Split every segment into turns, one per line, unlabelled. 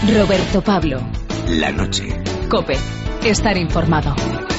Roberto Pablo.
La noche.
COPE. Estar informado.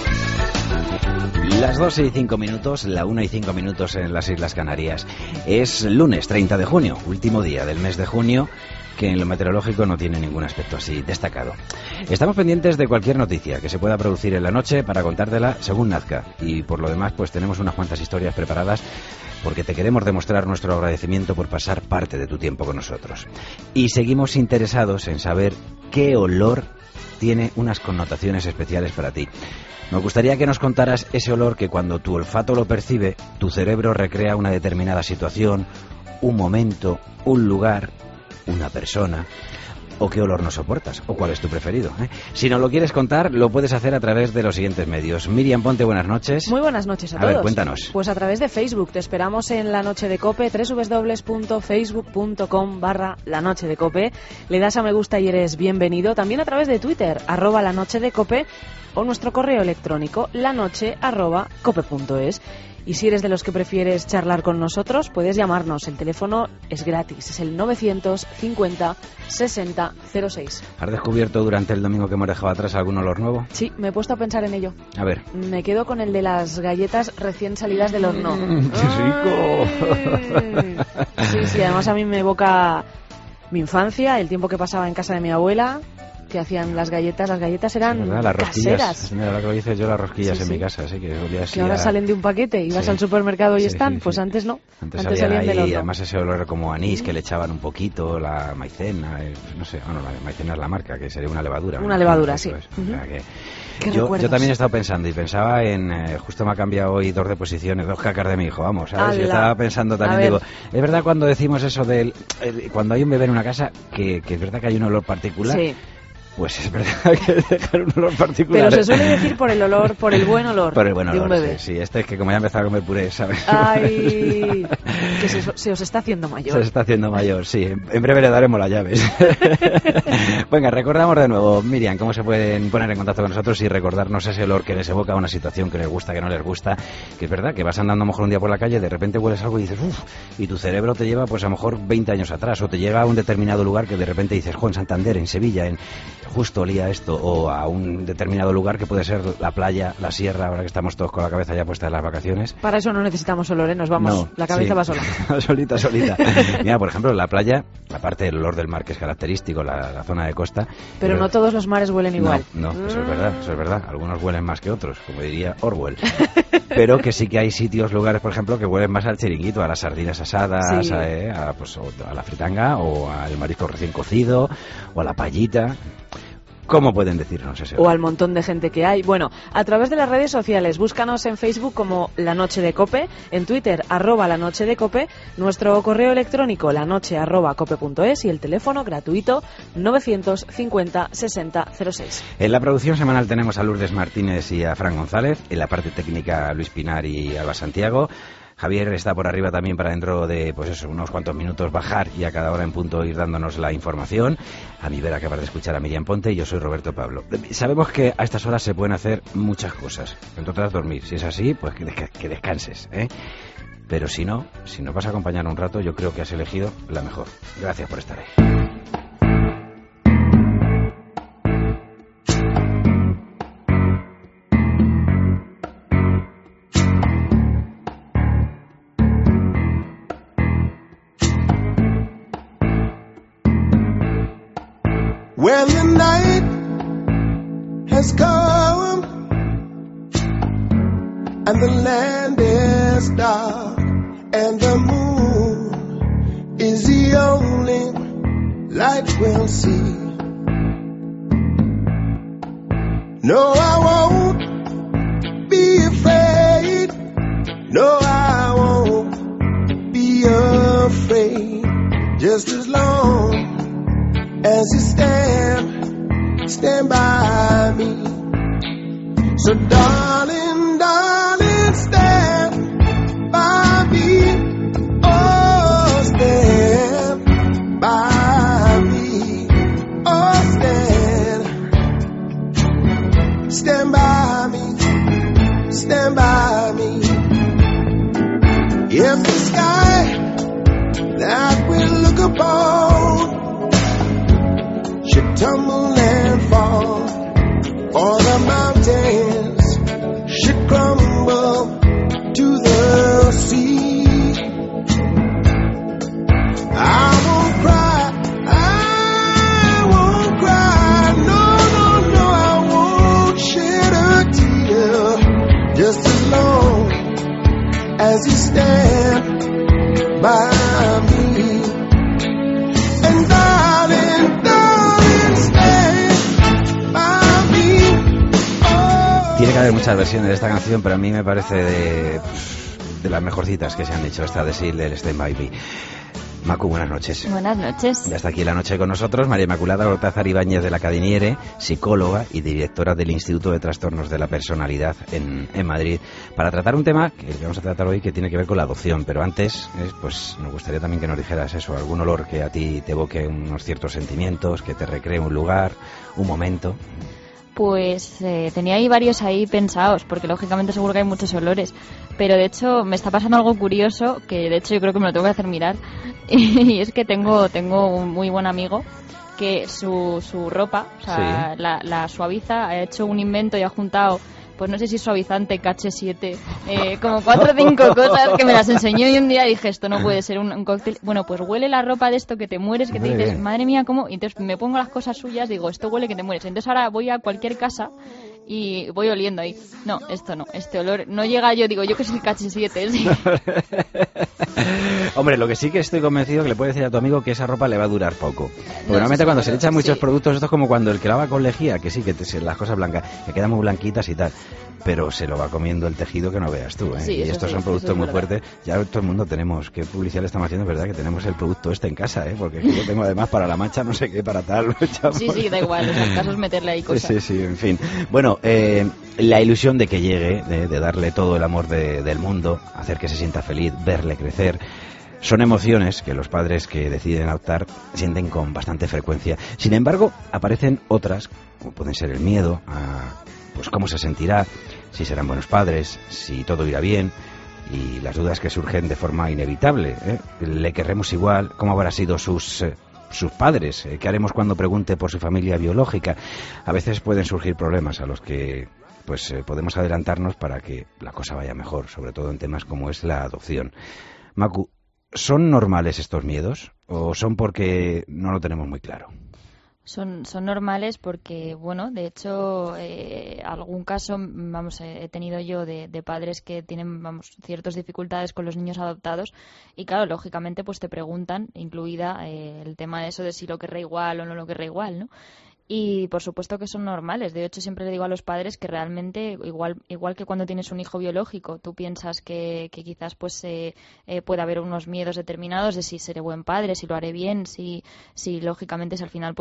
Las 2:05, la 1:05 en las Islas Canarias. Es lunes 30 de junio, último día del mes de junio, que en lo meteorológico no tiene ningún aspecto así destacado. Estamos pendientes de cualquier noticia que se pueda producir en la noche para contártela según nazca. Y por lo demás, pues tenemos unas cuantas historias preparadas porque te queremos demostrar nuestro agradecimiento por pasar parte de tu tiempo con nosotros. Y seguimos interesados en saber qué olor tiene unas connotaciones especiales para ti. Nos gustaría que nos contaras ese olor que cuando tu olfato lo percibe, tu cerebro recrea una determinada situación, un momento, un lugar, una persona. ¿O qué olor no soportas? ¿O cuál es tu preferido? Si nos lo quieres contar, lo puedes hacer a través de los siguientes medios. Miriam Ponte, buenas noches.
Muy buenas noches a todos.
A ver, cuéntanos.
Pues a través de Facebook. Te esperamos en La Noche de Cope, www.facebook.com/La Noche de Cope. Le das a me gusta y eres bienvenido. También a través de Twitter, @La Noche de Cope, o nuestro correo electrónico, lanoche@cope.es. Y si eres de los que prefieres charlar con nosotros, puedes llamarnos. El teléfono es gratis, es el 950 60 06.
¿Has descubierto durante el domingo que hemos dejado atrás algún olor nuevo?
Sí, me he puesto a pensar en ello.
A ver.
Me quedo con el de las galletas recién salidas del horno.
¡Qué rico!
Sí, además a mí me evoca mi infancia, el tiempo que pasaba en casa de mi abuela, que hacían las galletas eran
las rosquillas,
caseras.
Mira, lo que dices yo, las rosquillas en mi casa, así que
ahora salen de un paquete y vas al supermercado y están, pues antes no.
Antes
salían del horno.
Además ese olor como anís que le echaban un poquito, la maicena, no sé, la maicena es la marca, que sería una levadura.
Una levadura, sí.
O sea que yo también he estado pensando y pensaba en, justo me ha cambiado hoy 2 deposiciones, 2 cacas de mi hijo, vamos, ¿sabes? Yo estaba pensando también, digo, es verdad cuando decimos eso del, cuando hay un bebé en una casa, que es verdad que hay un olor particular.
Sí.
Pues es verdad que dejar un olor particular.
Pero se suele decir por el olor, por el buen olor.
Por el buen olor,
de un bebé.
Sí, este es que como ya ha empezado a comer puré, ¿sabes?
Ay, que se os está haciendo mayor.
Se está haciendo mayor, sí. En breve le daremos las llaves. Venga, recordamos de nuevo, Miriam, cómo se pueden poner en contacto con nosotros y recordarnos ese olor que les evoca una situación que les gusta, que no les gusta. Que es verdad, que vas andando a lo mejor un día por la calle, de repente hueles algo y dices, uff, y tu cerebro te lleva pues a lo mejor 20 años atrás, o te lleva a un determinado lugar que de repente dices, en Santander, en Sevilla, justo olía esto, o a un determinado lugar que puede ser la playa, la sierra, ahora que estamos todos con la cabeza ya puesta en las vacaciones.
Para eso no necesitamos olor, nos vamos, no, la cabeza va sola.
solita. Mira, por ejemplo, la playa, aparte del olor del mar que es característico, la zona de costa.
Pero no todos los mares huelen igual.
No, eso es verdad. Algunos huelen más que otros, como diría Orwell. Pero que sí que hay sitios, lugares, por ejemplo, que huelen más al chiringuito, a las sardinas asadas,
sí.
a la fritanga, o al marisco recién cocido, o a la payita. ¿Cómo pueden decirnos eso?
O al montón de gente que hay. Bueno, a través de las redes sociales, búscanos en Facebook como La Noche de Cope, en Twitter @La Noche de Cope, nuestro correo electrónico lanoche@cope.es y el teléfono gratuito 950 60 06.
En la producción semanal tenemos a Lourdes Martínez y a Fran González, en la parte técnica Luis Pinar y Alba Santiago. Javier está por arriba también para dentro de, pues eso, unos cuantos minutos bajar y a cada hora en punto ir dándonos la información. A mi vera acabar de escuchar a Miriam Ponte y yo soy Roberto Pablo. Sabemos que a estas horas se pueden hacer muchas cosas, entre otras dormir. Si es así, pues que descanses, ¿eh? Pero si no vas a acompañar un rato, yo creo que has elegido la mejor. Gracias por estar ahí.
When the night has come and the land is dark and the moon is the only light we'll see. No, I won't be afraid. No, I won't be afraid. Just as long as you stand by me. So darling, stand by me. Oh, stand by me. Oh, stand by me. Stand by me. If the sky that we look upon should turn by me. And darling, darling, stay by me. Oh.
Tiene que haber muchas versiones de esta canción, pero a mí me parece de las mejorcitas que se han hecho, esta de Seal, el Stay By Me. Macu, buenas noches.
Buenas noches.
Ya está aquí la noche con nosotros María Inmaculada Hortázar Ibáñez de la Cadiniere, psicóloga y directora del Instituto de Trastornos de la Personalidad en Madrid, para tratar un tema que vamos a tratar hoy que tiene que ver con la adopción. Pero antes, pues nos gustaría también que nos dijeras eso, algún olor que a ti te evoque unos ciertos sentimientos, que te recree un lugar, un momento.
Pues tenía ahí varios ahí pensados, porque lógicamente seguro que hay muchos olores, pero de hecho me está pasando algo curioso, que de hecho yo creo que me lo tengo que hacer mirar, y es que tengo un muy buen amigo que su ropa, o sea, sí, la suaviza, ha hecho un invento y ha juntado, pues no sé si suavizante, KH7, como 4 o 5 cosas que me las enseñó y un día dije, esto no puede ser un cóctel. Bueno, pues huele la ropa de esto que te mueres, que te dices, madre mía, ¿cómo? Y entonces me pongo las cosas suyas, digo, esto huele que te mueres. Entonces ahora voy a cualquier casa y voy oliendo ahí. No, esto no, este olor no llega, yo digo, yo que soy el KH7, ¿sí?
Hombre, lo que sí que estoy convencido que le puedes decir a tu amigo que esa ropa le va a durar poco. Porque normalmente cuando se le echan muchos productos, esto es como cuando el que lava con lejía, que sí, que las cosas blancas, que quedan muy blanquitas y tal, pero se lo va comiendo el tejido que no veas tú, ¿eh? Sí, y estos son productos muy fuertes. Ya todo el mundo tenemos, ¿qué publicidad le estamos haciendo? Es verdad que tenemos el producto este en casa, ¿eh? Porque yo tengo además para la mancha, no sé qué, para tal.
Sí, da igual, en esos casos meterle ahí cosas.
Sí, en fin. Bueno, la ilusión de que llegue, de darle todo el amor del mundo, hacer que se sienta feliz, verle crecer, son emociones que los padres que deciden adoptar sienten con bastante frecuencia. Sin embargo, aparecen otras, como pueden ser el miedo a pues cómo se sentirá, si serán buenos padres, si todo irá bien, y las dudas que surgen de forma inevitable, ¿eh? ¿Le querremos igual? ¿Cómo habrá sido sus padres? ¿Qué haremos cuando pregunte por su familia biológica? A veces pueden surgir problemas a los que podemos adelantarnos para que la cosa vaya mejor, sobre todo en temas como es la adopción. Macu, ¿son normales estos miedos o son porque no lo tenemos muy claro?
Son normales porque, bueno, de hecho, algún caso, he tenido yo de padres que tienen, ciertas dificultades con los niños adoptados y, claro, lógicamente, pues te preguntan, incluida el tema de eso de si lo querrá igual o no lo querrá igual, ¿no? Y por supuesto que son normales. De hecho, siempre le digo a los padres que realmente, igual que cuando tienes un hijo biológico, tú piensas que quizás puede haber unos miedos determinados de si seré buen padre, si lo haré bien, si lógicamente si al final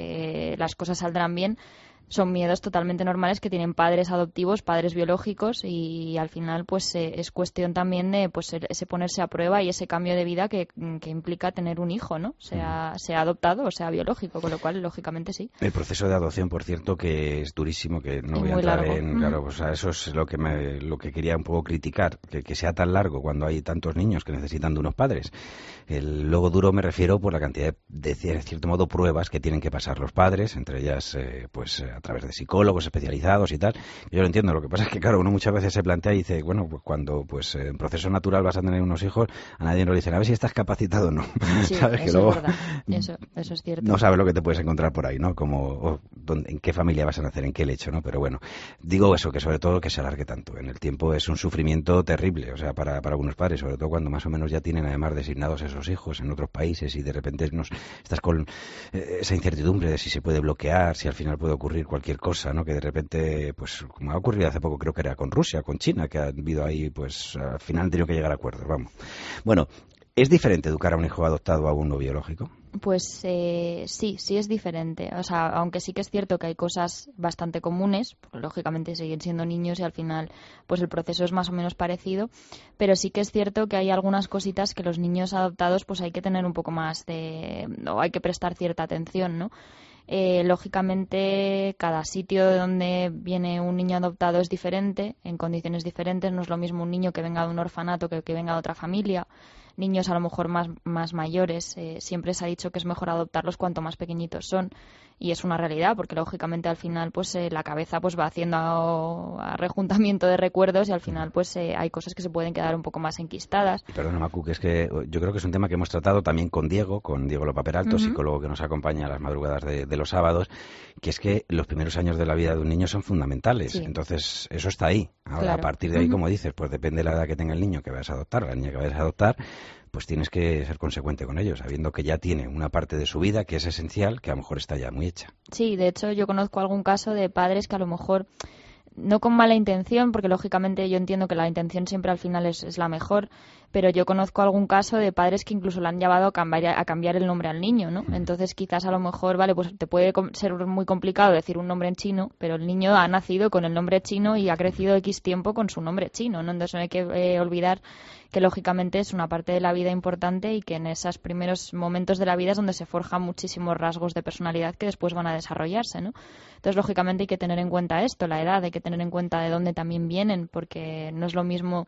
las cosas saldrán bien. Son miedos totalmente normales que tienen padres adoptivos, padres biológicos, y al final es cuestión también de ese ponerse a prueba y ese cambio de vida que implica tener un hijo, ¿no? Sea adoptado o sea biológico, con lo cual lógicamente sí.
El proceso de adopción, por cierto, que es durísimo, que no voy a entrar en... Claro, o sea, eso es lo que quería un poco criticar, que sea tan largo cuando hay tantos niños que necesitan de unos padres. Luego duro me refiero por la cantidad de cierto modo pruebas que tienen que pasar los padres, entre ellas a través de psicólogos especializados y tal. Yo lo entiendo, lo que pasa es que claro, uno muchas veces se plantea y dice, bueno, pues cuando en proceso natural vas a tener unos hijos, a nadie nos dicen, a ver si estás capacitado o no.
Sí,
¿sabes?
Eso
que luego
es verdad. Eso es cierto.
No sabes lo que te puedes encontrar por ahí, ¿no? Como en qué familia vas a nacer, en qué lecho, ¿no? Pero bueno, digo eso, que sobre todo que se alargue tanto. En el tiempo es un sufrimiento terrible, o sea, para algunos padres, sobre todo cuando más o menos ya tienen además designados esos hijos en otros países y de repente estás con esa incertidumbre de si se puede bloquear, si al final puede ocurrir cualquier cosa, ¿no? Que de repente, como ha ocurrido hace poco, creo que era con Rusia, con China, que ha habido ahí, al final han tenido que llegar a acuerdos, vamos. Bueno, ¿es diferente educar a un hijo adoptado a uno biológico?
Pues sí es diferente. O sea, aunque sí que es cierto que hay cosas bastante comunes, pues, lógicamente siguen siendo niños y al final el proceso es más o menos parecido, pero sí que es cierto que hay algunas cositas que los niños adoptados hay que tener un poco más o hay que prestar cierta atención, ¿no? Lógicamente cada sitio de donde viene un niño adoptado es diferente, en condiciones diferentes. No es lo mismo un niño que venga de un orfanato que venga de otra familia. Niños a lo mejor más mayores, siempre se ha dicho que es mejor adoptarlos cuanto más pequeñitos son, y es una realidad porque lógicamente al final la cabeza va haciendo a rejuntamiento de recuerdos y al final hay cosas que se pueden quedar un poco más enquistadas.
Perdona, Macu, que es que yo creo que es un tema que hemos tratado también con Diego Lopa Peralto, psicólogo que nos acompaña a las madrugadas de los sábados, que es que los primeros años de la vida de un niño son fundamentales. Sí. Entonces eso está ahí. Ahora, claro, a partir de ahí, como dices, pues depende de la edad que tenga el niño que vayas a adoptar, la niña que vayas a adoptar, pues tienes que ser consecuente con ello, sabiendo que ya tiene una parte de su vida que es esencial, que a lo mejor está ya muy hecha.
Sí, de hecho yo conozco algún caso de padres que a lo mejor, no con mala intención, porque lógicamente yo entiendo que la intención siempre al final es la mejor, pero yo conozco algún caso de padres que incluso le han llevado a cambiar el nombre al niño, ¿no? Entonces quizás a lo mejor, vale, pues te puede ser muy complicado decir un nombre en chino, pero el niño ha nacido con el nombre chino y ha crecido X tiempo con su nombre chino, ¿no? Entonces no hay que olvidar que lógicamente es una parte de la vida importante y que en esos primeros momentos de la vida es donde se forjan muchísimos rasgos de personalidad que después van a desarrollarse, ¿no? Entonces lógicamente hay que tener en cuenta esto, la edad, hay que tener en cuenta de dónde también vienen, porque no es lo mismo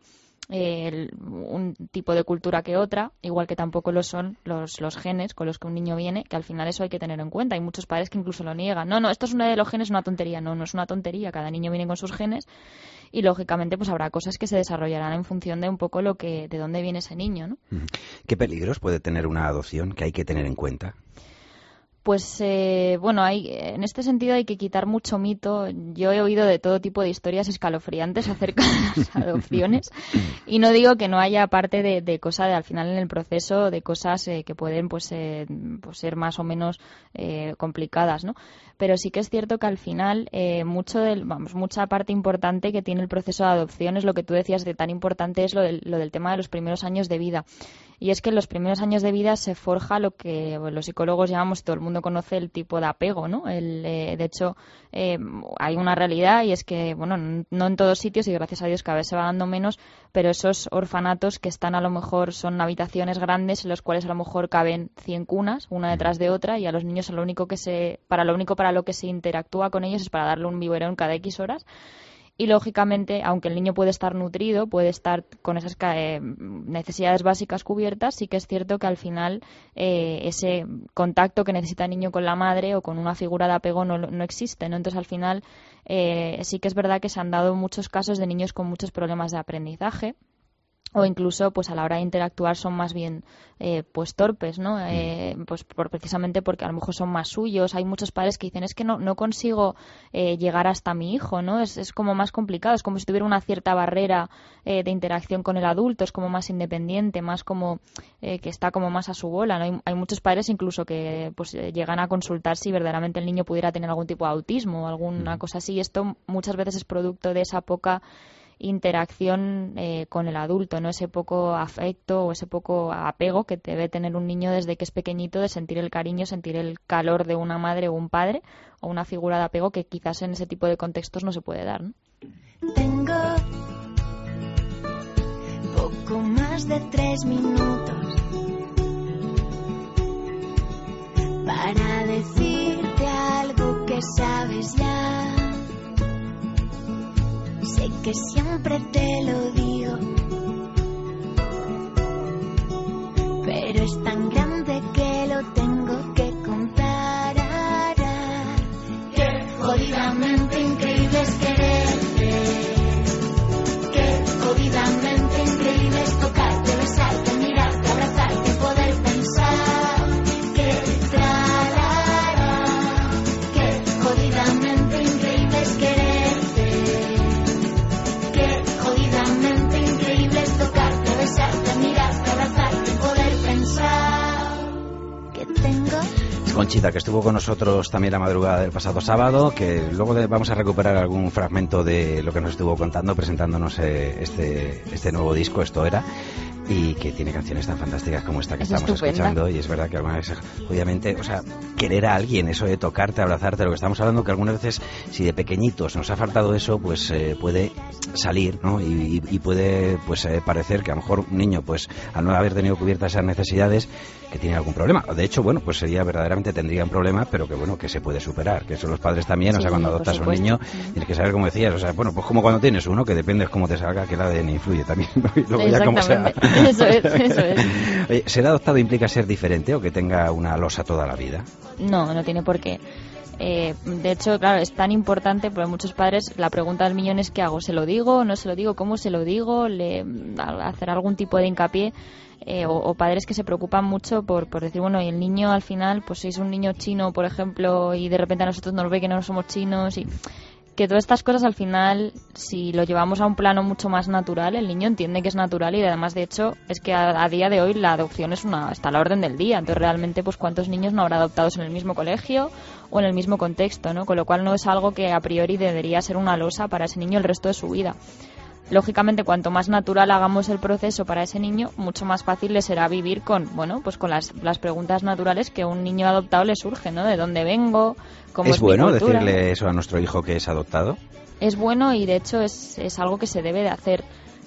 un tipo de cultura que otra, igual que tampoco lo son los genes con los que un niño viene, que al final eso hay que tener en cuenta. Hay muchos padres que incluso lo niegan. No, esto es una de los genes, una tontería. No es una tontería. Cada niño viene con sus genes y lógicamente pues habrá cosas que se desarrollarán en función de un poco de dónde viene ese niño, ¿no?
¿Qué peligros puede tener una adopción que hay que tener en cuenta?
Pues en este sentido hay que quitar mucho mito. Yo he oído de todo tipo de historias escalofriantes acerca de las adopciones y no digo que no haya parte de cosas al final en el proceso, de cosas que pueden ser más o menos complicadas, ¿no? Pero sí que es cierto que al final mucha parte importante que tiene el proceso de adopción es lo que tú decías de tan importante es lo del tema de los primeros años de vida. Y es que en los primeros años de vida se forja lo que los psicólogos llamamos, todo el mundo conoce el tipo de apego, ¿no? De hecho, hay una realidad y es que, no en todos sitios y gracias a Dios cada vez se va dando menos, pero esos orfanatos que están a lo mejor son habitaciones grandes en los cuales a lo mejor caben 100 cunas, una detrás de otra, y a los niños lo único para lo que se interactúa con ellos es para darle un biberón cada X horas. Y lógicamente, aunque el niño puede estar nutrido, puede estar con esas necesidades básicas cubiertas, sí que es cierto que al final ese contacto que necesita el niño con la madre o con una figura de apego no existe, ¿no? Entonces al final sí que es verdad que se han dado muchos casos de niños con muchos problemas de aprendizaje, o incluso pues a la hora de interactuar son más bien torpes, ¿no? Precisamente porque a lo mejor son más suyos. Hay muchos padres que dicen es que no consigo llegar hasta mi hijo, ¿no? Es como más complicado, es como si tuviera una cierta barrera de interacción con el adulto, es como más independiente, más como que está como más a su bola, ¿no? Hay muchos padres incluso que llegan a consultar si verdaderamente el niño pudiera tener algún tipo de autismo o alguna cosa así. Esto muchas veces es producto de esa poca interacción con el adulto, ¿no? Ese poco afecto o ese poco apego que debe tener un niño desde que es pequeñito, de sentir el cariño, sentir el calor de una madre o un padre o una figura de apego que quizás en ese tipo de contextos no se puede dar, ¿no?
Tengo poco más de 3 minutos para decirte algo que sabes ya. Sé que siempre te lo digo, pero es tan grande que lo tengo que contar. Qué jodidamente increíble es quererte, qué jodidamente increíble es tocarte, besarte, mirarte, abrazarte, poder pensar. Qué trarara, qué jodidamente increíble es quererte.
Conchita, que estuvo con nosotros también la madrugada del pasado sábado, que luego vamos a recuperar algún fragmento de lo que nos estuvo contando, presentándonos este nuevo disco, Esto Era, y que tiene canciones tan fantásticas como esta que estamos escuchando. Y es verdad que alguna vez, obviamente, querer a alguien, eso de tocarte, abrazarte, lo que estamos hablando, que algunas veces, si de pequeñitos nos ha faltado eso, pues puede salir, ¿no? Y puede parecer que a lo mejor un niño, pues al no haber tenido cubiertas esas necesidades, que tiene algún problema. De hecho, pues verdaderamente tendría un problema, pero que se puede superar, que eso los padres también. Sí, cuando adoptas a un niño tienes que saber, como decías, pues como cuando tienes uno, que depende de cómo te salga, que el ADN influye también, ¿no? Y luego ya como sea.
Eso es.
Oye, ¿ser adoptado implica ser diferente o que tenga una losa toda la vida?
No tiene por qué. De hecho, claro, es tan importante, porque muchos padres, la pregunta del millón es ¿qué hago? ¿Se lo digo? ¿No se lo digo? ¿Cómo se lo digo? Hacer algún tipo de hincapié. O padres que se preocupan mucho por decir, y el niño al final, pues si es un niño chino, por ejemplo, y de repente a nosotros nos ve que no somos chinos, y que todas estas cosas al final, si lo llevamos a un plano mucho más natural, el niño entiende que es natural y además de hecho es que a día de hoy la adopción está a la orden del día. Entonces realmente pues cuántos niños no habrá adoptados en el mismo colegio o en el mismo contexto, ¿no? Con lo cual no es algo que a priori debería ser una losa para ese niño el resto de su vida. Lógicamente, cuanto más natural hagamos el proceso para ese niño, mucho más fácil le será vivir con las preguntas naturales que a un niño adoptado le surgen, ¿no? ¿De dónde vengo? ¿Cómo es mi
bueno
cultura?
decirle eso a nuestro hijo que es adoptado?
Es bueno y de hecho es algo que se debe de hacer.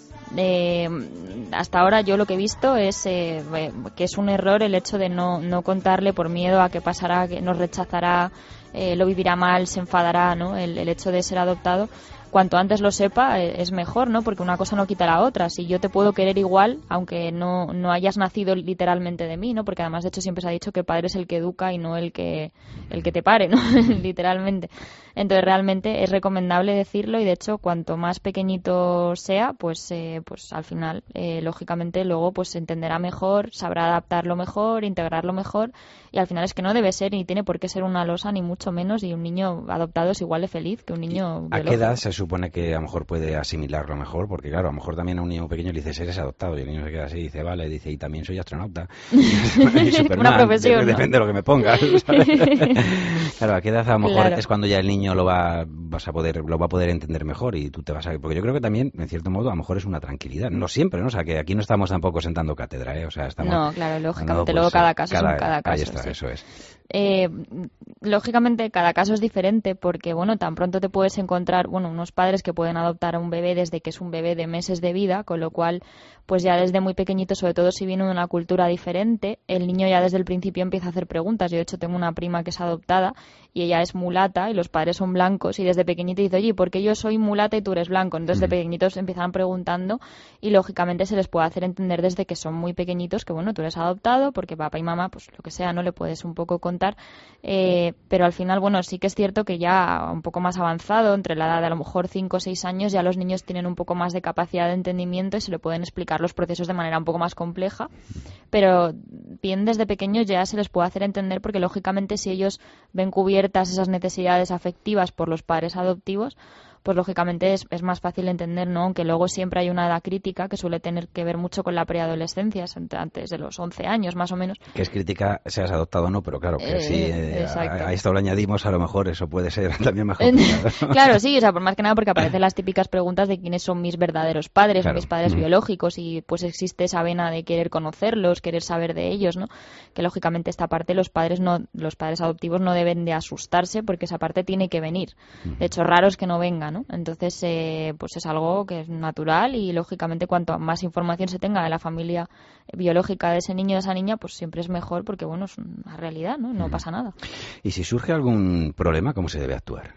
Hasta ahora yo lo que he visto es que es un error el hecho de no contarle por miedo a que pasará, que nos rechazará, lo vivirá mal, se enfadará, ¿no? El hecho de ser adoptado. Cuanto antes lo sepa es mejor, ¿no? Porque una cosa no quita la otra. Si yo te puedo querer igual, aunque no hayas nacido literalmente de mí, ¿no? Porque además de hecho siempre se ha dicho que padre es el que educa y no el que te pare, ¿no? Literalmente. Entonces realmente es recomendable decirlo y de hecho cuanto más pequeñito sea, pues al final lógicamente luego pues entenderá mejor, sabrá adaptarlo mejor, integrarlo mejor y al final es que no debe ser ni tiene por qué ser una losa ni mucho menos y un niño adoptado es igual de feliz que un niño biológico.
¿A qué edad se supone que a lo mejor puede asimilarlo mejor? Porque claro, a lo mejor también a un niño pequeño le dices eres adoptado y el niño se queda así y dice vale, dice y también soy astronauta. Y Superman,
una profesión, ¿no?
Depende de lo que me pongas, ¿sabes? Claro, ¿a qué edad a lo mejor
Claro.
es cuando ya el niño lo va a poder entender mejor y tú te vas a... Porque yo creo que también, en cierto modo, a lo mejor es una tranquilidad. No siempre, ¿no? O sea, que aquí no estamos tampoco sentando cátedra, ¿eh? O sea, estamos...
No, claro, lógicamente,
pues,
luego cada caso es un cada caso.
Ahí está,
sí.
eso es.
Lógicamente cada caso es diferente porque bueno, tan pronto te puedes encontrar unos padres que pueden adoptar a un bebé desde que es un bebé de meses de vida, con lo cual pues ya desde muy pequeñito, sobre todo si viene de una cultura diferente, el niño ya desde el principio empieza a hacer preguntas. Yo de hecho tengo una prima que es adoptada y ella es mulata y los padres son blancos y desde pequeñito dice, oye, ¿por qué yo soy mulata y tú eres blanco? Entonces de pequeñitos empiezan preguntando y lógicamente se les puede hacer entender desde que son muy pequeñitos que bueno, tú eres adoptado porque papá y mamá, pues lo que sea, no le puedes un poco contar, pero al final, bueno, sí que es cierto que ya un poco más avanzado, entre la edad de a lo mejor 5 o 6 años, ya los niños tienen un poco más de capacidad de entendimiento y se le pueden explicar los procesos de manera un poco más compleja, pero bien desde pequeños ya se les puede hacer entender porque lógicamente si ellos ven cubiertas esas necesidades afectivas por los padres adoptivos, pues lógicamente es más fácil entender, ¿no? Aunque luego siempre hay una edad crítica que suele tener que ver mucho con la preadolescencia, antes de los 11 años más o menos.
Que es crítica, seas adoptado o no, pero claro, que si a esto lo añadimos, a lo mejor eso puede ser también más complicado.
Claro, sí, o sea, por más que nada porque aparecen las típicas preguntas de quiénes son mis verdaderos padres,
claro.
O mis padres biológicos, y pues existe esa vena de querer conocerlos, querer saber de ellos, ¿no? Que lógicamente esta parte los padres adoptivos no deben de asustarse porque esa parte tiene que venir. De hecho, raro es que no venga, ¿no? Entonces, pues es algo que es natural y lógicamente cuanto más información se tenga de la familia biológica de ese niño o de esa niña, pues siempre es mejor porque, bueno, es una realidad, ¿no? No pasa nada.
Y si surge algún problema, ¿cómo se debe actuar?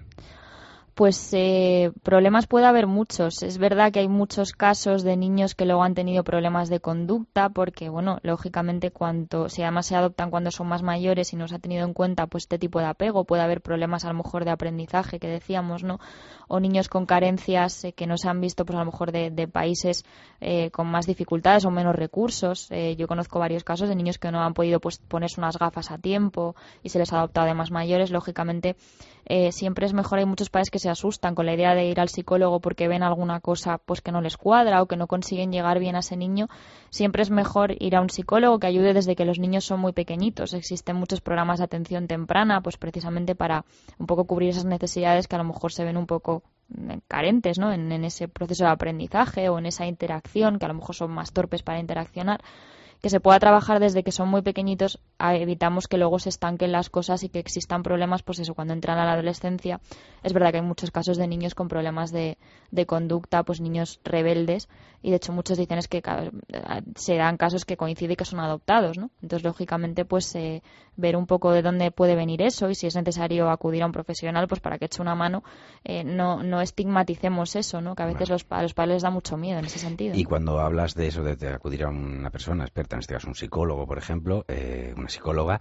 Pues problemas puede haber muchos. Es verdad que hay muchos casos de niños que luego han tenido problemas de conducta porque, bueno, lógicamente si además se adoptan cuando son más mayores y no se ha tenido en cuenta pues este tipo de apego, puede haber problemas a lo mejor de aprendizaje que decíamos, ¿no? O niños con carencias que no se han visto pues a lo mejor de países con más dificultades o menos recursos. Yo conozco varios casos de niños que no han podido pues ponerse unas gafas a tiempo y se les ha adoptado de más mayores. Lógicamente siempre es mejor, hay muchos padres que se asustan con la idea de ir al psicólogo porque ven alguna cosa pues que no les cuadra o que no consiguen llegar bien a ese niño. Siempre es mejor ir a un psicólogo que ayude desde que los niños son muy pequeñitos. Existen muchos programas de atención temprana pues precisamente para un poco cubrir esas necesidades que a lo mejor se ven un poco carentes, ¿no? En ese proceso de aprendizaje o en esa interacción, que a lo mejor son más torpes para interaccionar, que se pueda trabajar desde que son muy pequeñitos. Evitamos que luego se estanquen las cosas y que existan problemas, pues eso, cuando entran a la adolescencia. Es verdad que hay muchos casos de niños con problemas de conducta, pues niños rebeldes, y de hecho muchos dicen es que se dan casos que coincide que son adoptados, ¿no? Entonces, lógicamente, pues ver un poco de dónde puede venir eso y si es necesario acudir a un profesional, pues para que eche una mano. No estigmaticemos eso, ¿no? Que a veces a los padres les da mucho miedo en ese sentido.
Y cuando hablas de eso, de acudir a una persona experta, en este caso un psicólogo, por ejemplo, una psicóloga,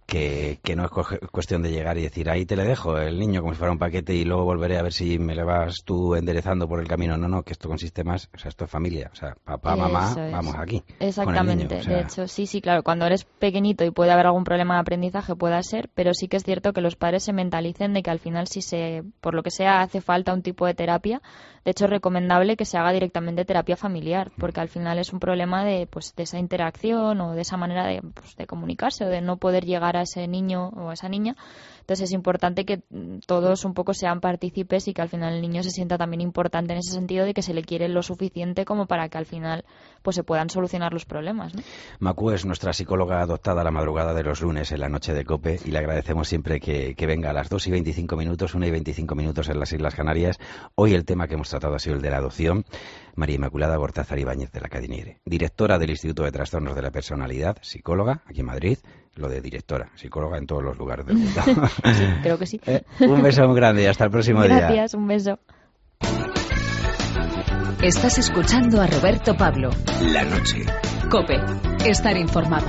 que no es cuestión de llegar y decir, ahí te le dejo el niño como si fuera un paquete y luego volveré a ver si me le vas tú enderezando por el camino. No, que esto consiste más, o sea, esto es familia, o sea, papá, mamá, vamos aquí.
Exactamente,
con el niño,
de hecho, sí, claro, cuando eres pequeñito y puede haber algún problema de aprendizaje, pueda ser, pero sí que es cierto que los padres se mentalicen de que al final por lo que sea, hace falta un tipo de terapia. De hecho, es recomendable que se haga directamente terapia familiar, porque al final es un problema de esa interacción o de esa manera de comunicarse o de no poder llegar a ese niño o a esa niña. Entonces es importante que todos un poco sean partícipes y que al final el niño se sienta también importante en ese sentido de que se le quiere lo suficiente como para que al final se puedan solucionar los problemas, ¿no?
Macu es nuestra psicóloga adoptada a la madrugada de los lunes en la noche de COPE y le agradecemos siempre que venga a las 2:25, 1:25 en las Islas Canarias. Hoy el tema que hemos tratado ha sido el de la adopción. María Inmaculada Bortázar Ibáñez de la Cadiniere, directora del Instituto de Trastornos de la Personalidad, psicóloga aquí en Madrid. Lo de directora, psicóloga en todos los lugares del mundo.
Sí, creo que sí.
Un beso muy grande y hasta el próximo día.
Gracias, un beso.
Estás escuchando a Roberto Pablo.
La noche.
COPE. Estar informado.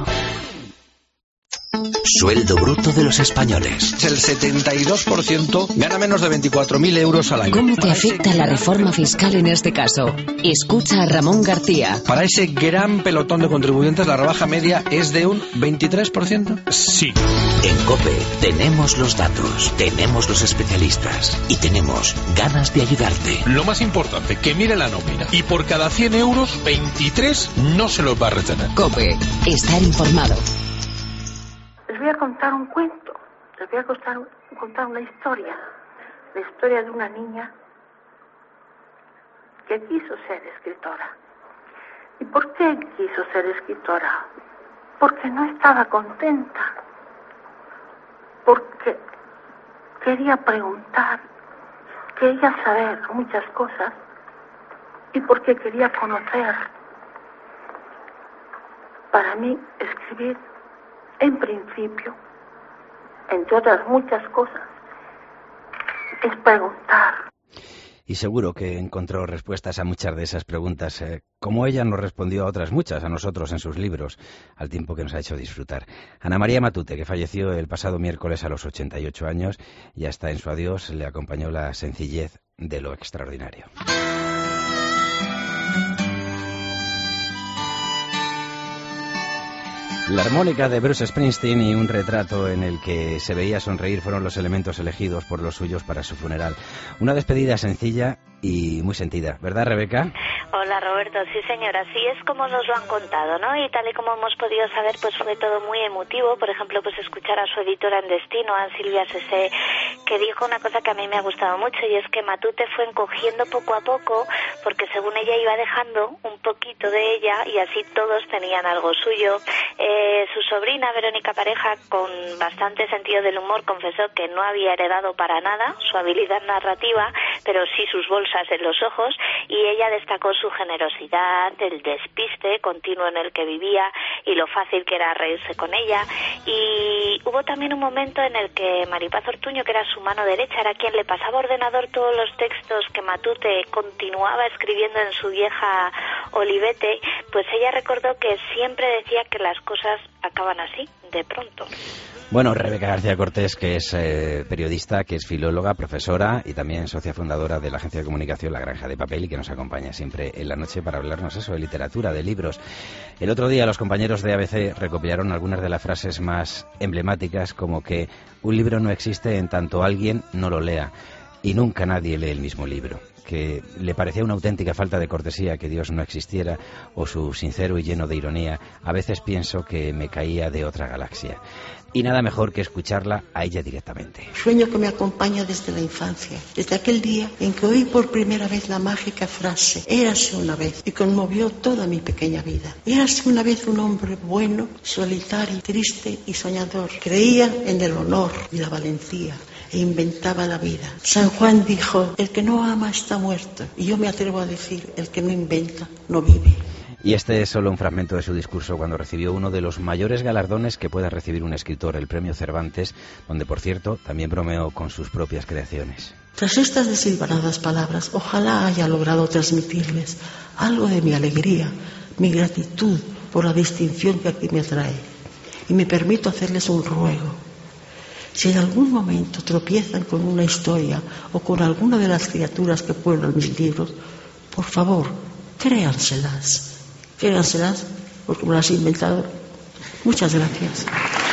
Sueldo bruto de los españoles.
El 72% gana menos de 24.000 euros al año.
¿Cómo te afecta la reforma fiscal en este caso? Escucha a Ramón García.
Para ese gran pelotón de contribuyentes, la rebaja media es de un 23%.
Sí. En COPE tenemos los datos, tenemos los especialistas y tenemos ganas de ayudarte.
Lo más importante, que mire la nómina. Y por cada 100 euros, 23 no se los va a retener.
COPE. Estar informado.
Les voy a contar un cuento, les voy a contar una historia, la historia de una niña que quiso ser escritora. ¿Y por qué quiso ser escritora? Porque no estaba contenta, porque quería preguntar, quería saber muchas cosas y porque quería conocer. Para mí, escribir, en principio, entre otras muchas cosas, es preguntar.
Y seguro que encontró respuestas a muchas de esas preguntas, como ella nos respondió a otras muchas, a nosotros en sus libros, al tiempo que nos ha hecho disfrutar. Ana María Matute, que falleció el pasado miércoles a los 88 años, y hasta en su adiós le acompañó la sencillez de lo extraordinario. La armónica de Bruce Springsteen y un retrato en el que se veía sonreír fueron los elementos elegidos por los suyos para su funeral. Una despedida sencilla y muy sentida, ¿verdad, Rebeca?
Hola, Roberto. Sí, señora, así es como nos lo han contado, ¿no? Y tal y como hemos podido saber, pues fue todo muy emotivo. Por ejemplo, pues escuchar a su editora en Destino, a Silvia Sesé, que dijo una cosa que a mí me ha gustado mucho, y es que Matute fue encogiendo poco a poco, porque según ella iba dejando un poquito de ella, y así todos tenían algo suyo. Su sobrina, Verónica Pareja, con bastante sentido del humor, confesó que no había heredado para nada su habilidad narrativa, pero sí sus bolsas en los ojos, y ella destacó su generosidad, el despiste continuo en el que vivía y lo fácil que era reírse con ella. Y hubo también un momento en el que Maripaz Ortuño, que era su mano derecha, era quien le pasaba a ordenador todos los textos que Matute continuaba escribiendo en su vieja Olivete, pues ella recordó que siempre decía que las cosas acaban así, de pronto.
Bueno, Rebeca García Cortés, que es periodista, que es filóloga, profesora y también socia fundadora de la agencia de comunicación La Granja de Papel, y que nos acompaña siempre en la noche para hablarnos eso, de literatura, de libros. El otro día los compañeros de ABC recopilaron algunas de las frases más emblemáticas, como que un libro no existe en tanto alguien no lo lea, y nunca nadie lee el mismo libro, que le parecía una auténtica falta de cortesía que Dios no existiera, o su sincero y lleno de ironía, a veces pienso que me caía de otra galaxia. Y nada mejor que escucharla a ella directamente.
Sueño que me acompaña desde la infancia, desde aquel día en que oí por primera vez la mágica frase «Érase una vez», y conmovió toda mi pequeña vida. Érase una vez un hombre bueno, solitario, triste y soñador. Creía en el honor y la valentía e inventaba la vida. San Juan dijo: el que no ama está muerto, y yo me atrevo a decir: el que no inventa no vive.
Y este es solo un fragmento de su discurso cuando recibió uno de los mayores galardones que pueda recibir un escritor, el Premio Cervantes, donde, por cierto, también bromeó con sus propias creaciones.
Tras estas desilvanadas palabras, ojalá haya logrado transmitirles algo de mi alegría, mi gratitud por la distinción que aquí me trae. Y me permito hacerles un ruego. Si en algún momento tropiezan con una historia o con alguna de las criaturas que pueblan mis libros, por favor, créanselas. Créanselas porque me las he inventado. Muchas gracias.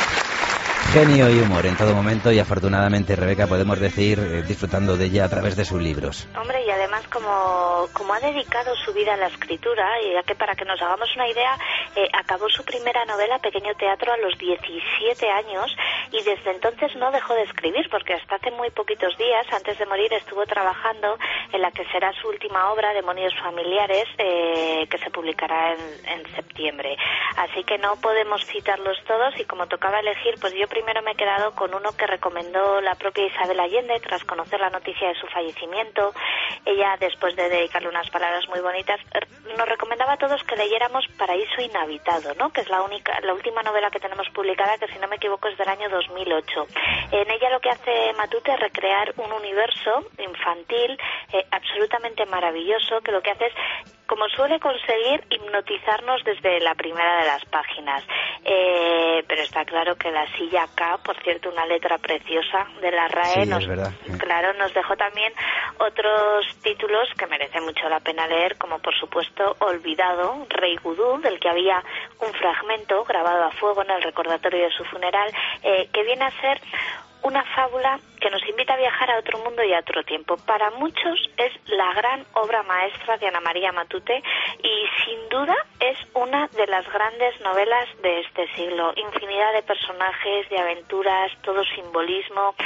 Genio y humor en todo momento, y afortunadamente, Rebeca, podemos decir, disfrutando de ella a través de sus libros.
Hombre, y además como ha dedicado su vida a la escritura, y ya que para que nos hagamos una idea, acabó su primera novela, Pequeño Teatro, a los 17 años, y desde entonces no dejó de escribir, porque hasta hace muy poquitos días, antes de morir, estuvo trabajando en la que será su última obra, Demonios Familiares, que se publicará en septiembre. Así que no podemos citarlos todos, y como tocaba elegir, pues yo primero me he quedado con uno que recomendó la propia Isabel Allende tras conocer la noticia de su fallecimiento. Ella, después de dedicarle unas palabras muy bonitas, nos recomendaba a todos que leyéramos Paraíso Inhabitado, ¿no?, que es la última novela que tenemos publicada, que si no me equivoco es del año 2008. En ella lo que hace Matute es recrear un universo infantil absolutamente maravilloso, que lo que hace es, como suele conseguir, hipnotizarnos desde la primera de las páginas. Pero está claro que La Silla K, por cierto, una letra preciosa de la RAE,
sí, es verdad.
Claro, nos dejó también otros títulos que merece mucho la pena leer, como por supuesto Olvidado, Rey Gudú, del que había un fragmento grabado a fuego en el recordatorio de su funeral, que viene a ser una fábula que nos invita a viajar a otro mundo y a otro tiempo. Para muchos es la gran obra maestra de Ana María Matute y sin duda es una de las grandes novelas de este siglo. Infinidad de personajes, de aventuras, todo simbolismo.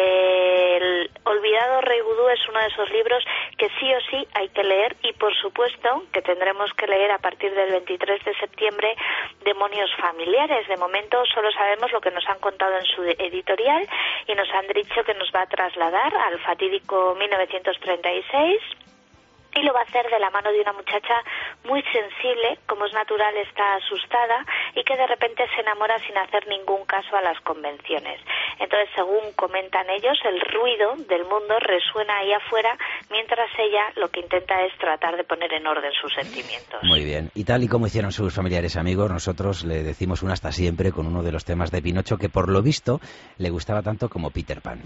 El Olvidado Rey Gudú es uno de esos libros que sí o sí hay que leer, y por supuesto que tendremos que leer a partir del 23 de septiembre Demonios Familiares. De momento solo sabemos lo que nos han contado en su editorial, y nos han dicho que nos va a trasladar al fatídico 1936, y lo va a hacer de la mano de una muchacha muy sensible, como es natural, está asustada, y que de repente se enamora sin hacer ningún caso a las convenciones. Entonces, según comentan ellos, el ruido del mundo resuena ahí afuera, mientras ella lo que intenta es tratar de poner en orden sus sentimientos.
Muy bien. Y tal y como hicieron sus familiares y amigos, nosotros le decimos un hasta siempre con uno de los temas de Pinocho que, por lo visto, le gustaba tanto como Peter Pan.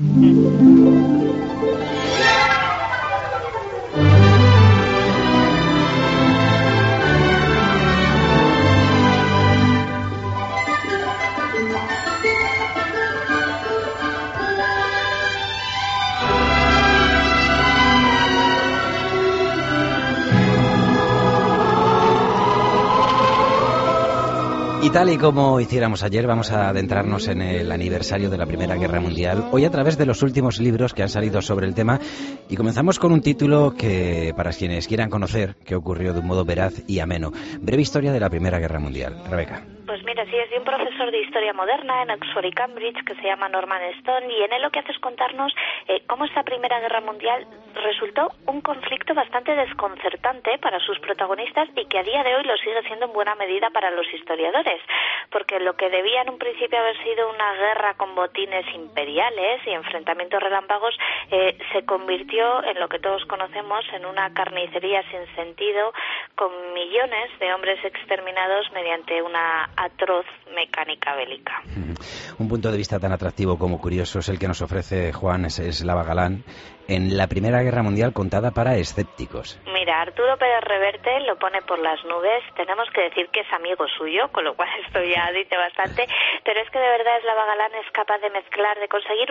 Y tal y como hiciéramos ayer, vamos a adentrarnos en el aniversario de la Primera Guerra Mundial, hoy a través de los últimos libros que han salido sobre el tema, y comenzamos con un título que, para quienes quieran conocer, que ocurrió de un modo veraz y ameno. Breve historia de la Primera Guerra Mundial. Rebeca.
Pues mira, sí, es de un profesor de Historia Moderna en Oxford y Cambridge que se llama Norman Stone, y en él lo que hace es contarnos cómo esta Primera Guerra Mundial resultó un conflicto bastante desconcertante para sus protagonistas, y que a día de hoy lo sigue siendo en buena medida para los historiadores, porque lo que debía en un principio haber sido una guerra con botines imperiales y enfrentamientos relámpagos se convirtió en lo que todos conocemos, en una carnicería sin sentido, con millones de hombres exterminados mediante una atroz mecánica bélica.
Un punto de vista tan atractivo como curioso es el que nos ofrece Juan Eslava Galán en la Primera Guerra Mundial contada para escépticos.
Mira, Arturo Pérez Reverte lo pone por las nubes. Tenemos que decir que es amigo suyo, con lo cual esto ya dice bastante, pero es que de verdad Eslava Galán es capaz de mezclar, de conseguir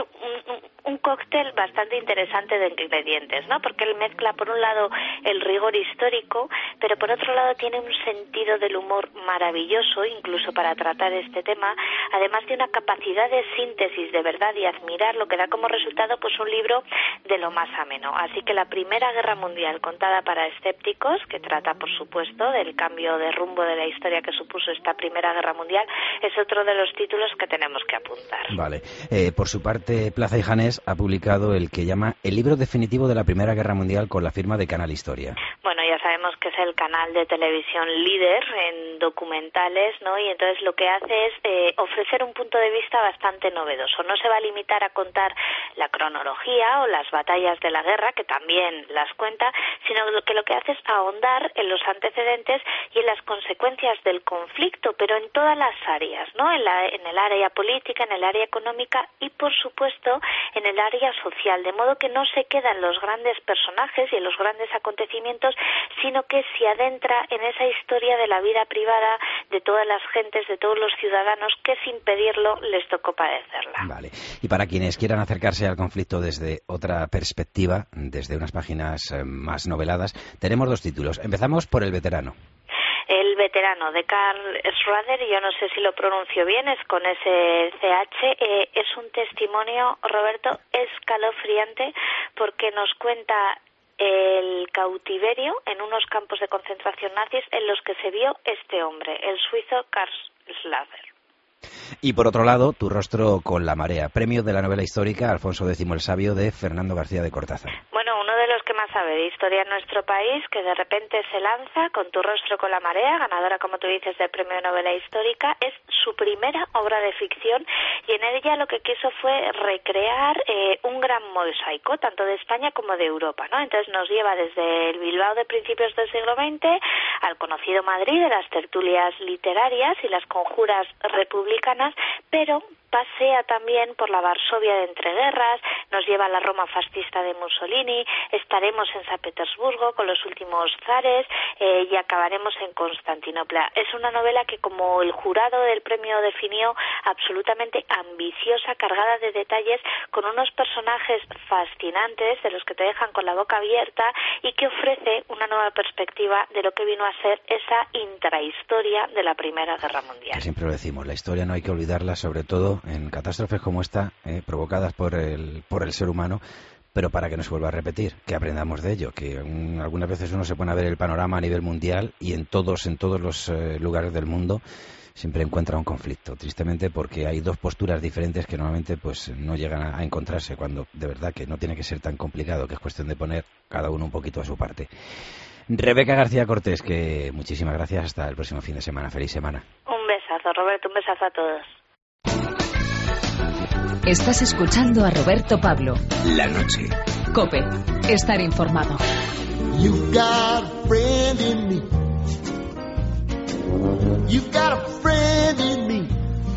un cóctel bastante interesante de ingredientes, ¿no? Porque él mezcla por un lado el rigor histórico, pero por otro lado tiene un sentido del humor maravilloso, incluso para tratar este tema, además de una capacidad de síntesis de verdad y admirar, lo que da como resultado pues un libro de lo más ameno. Así que la Primera Guerra Mundial contada para escépticos, que trata por supuesto del cambio de rumbo de la historia que supuso esta Primera Guerra Mundial, es otro de los títulos que tenemos que apuntar.
Vale. Por su parte, Plaza y Janés ha publicado el que llama El libro definitivo de la Primera Guerra Mundial, con la firma de Canal Historia.
Bueno, ya sabemos que es el canal de televisión líder en documentales, ¿no? Y entonces lo que hace es ofrecer un punto de vista bastante novedoso. No se va a limitar a contar la cronología o las batallas de la guerra, que también las cuenta, sino que lo que hace es ahondar en los antecedentes y en las consecuencias del conflicto, pero en todas las áreas, ¿no? En el área política, en el área económica y, por supuesto, en el área social, de modo que no se quedan los grandes personajes y en los grandes acontecimientos, sino que se adentra en esa historia de la vida privada de todas las gentes, de todos los ciudadanos que sin pedirlo les tocó padecerla.
Vale. Y para quienes quieran acercarse al conflicto desde otra perspectiva, desde unas páginas más noveladas, tenemos 2 títulos. Empezamos por El veterano.
El veterano, de Karl Schrader, y yo no sé si lo pronuncio bien, es con ese CH, es un testimonio, Roberto, escalofriante, porque nos cuenta el cautiverio en unos campos de concentración nazis en los que se vio este hombre, el suizo Karl Schrader.
Y por otro lado, Tu rostro con la marea, premio de la novela histórica Alfonso X el Sabio de Fernando García de Cortázar.
Bueno, uno de los que más sabe de historia en nuestro país, que de repente se lanza con Tu rostro con la marea, ganadora, como tú dices, del premio de novela histórica. Es su primera obra de ficción y en ella lo que quiso fue recrear un gran mosaico, tanto de España como de Europa, ¿no? Entonces nos lleva desde el Bilbao de principios del siglo XX al conocido Madrid de las tertulias literarias y las conjuras republicanas, pero pasea también por la Varsovia de entreguerras, nos lleva a la Roma fascista de Mussolini, estaremos en San Petersburgo con los últimos zares y acabaremos en Constantinopla. Es una novela que, como el jurado del premio definió, absolutamente ambiciosa, cargada de detalles, con unos personajes fascinantes de los que te dejan con la boca abierta y que ofrece una nueva perspectiva de lo que vino a ser esa intrahistoria de la Primera Guerra Mundial.
Que siempre lo decimos, la historia no hay que olvidarla, sobre todo en catástrofes como esta, provocadas por el ser humano, pero para que no se vuelva a repetir, que aprendamos de ello, que algunas veces uno se pone a ver el panorama a nivel mundial y en todos los lugares del mundo siempre encuentra un conflicto, tristemente, porque hay 2 posturas diferentes que normalmente pues no llegan a encontrarse, cuando de verdad que no tiene que ser tan complicado, que es cuestión de poner cada uno un poquito a su parte. Rebeca García Cortés, que muchísimas gracias, hasta el próximo fin de semana, feliz semana.
Un besazo, Roberto, un besazo a todos.
Estás escuchando a Roberto Pablo.
La noche.
COPE. Estar informado.
You've got a friend in me. You've got a friend in me.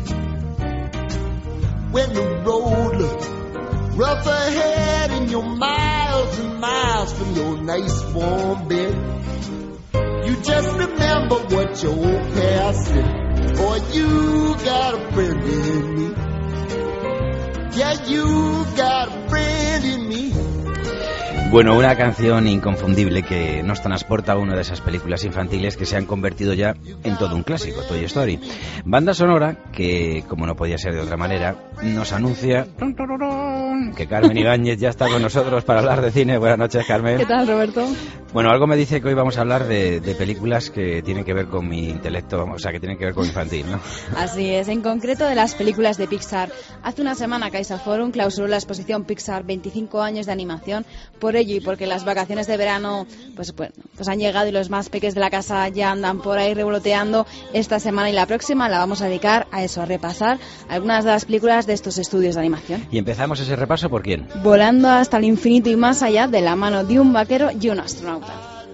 When the road looks rough ahead and you're miles and miles from your nice warm bed, you just remember what your old past said. Boy, you got a friend in me. Yeah, you got a friend in me.
Bueno, una canción inconfundible que nos transporta a una de esas películas infantiles que se han convertido ya en todo un clásico, Toy Story. Banda sonora que, como no podía ser de otra manera, nos anuncia que Carmen Ibáñez ya está con nosotros para hablar de cine. Buenas noches, Carmen.
¿Qué tal, Roberto?
Bueno, algo me dice que hoy vamos a hablar de películas que tienen que ver con mi intelecto, o sea, que tienen que ver con infantil, ¿no?
Así es, en concreto de las películas de Pixar. Hace una semana CaixaForum clausuró la exposición Pixar 25 años de animación. Por ello y porque las vacaciones de verano pues han llegado y los más peques de la casa ya andan por ahí revoloteando, esta semana y la próxima la vamos a dedicar a eso, a repasar algunas de las películas de estos estudios de animación.
Y empezamos ese repaso, ¿por quién?
Volando hasta el infinito y más allá, de la mano de un vaquero y un astronauta.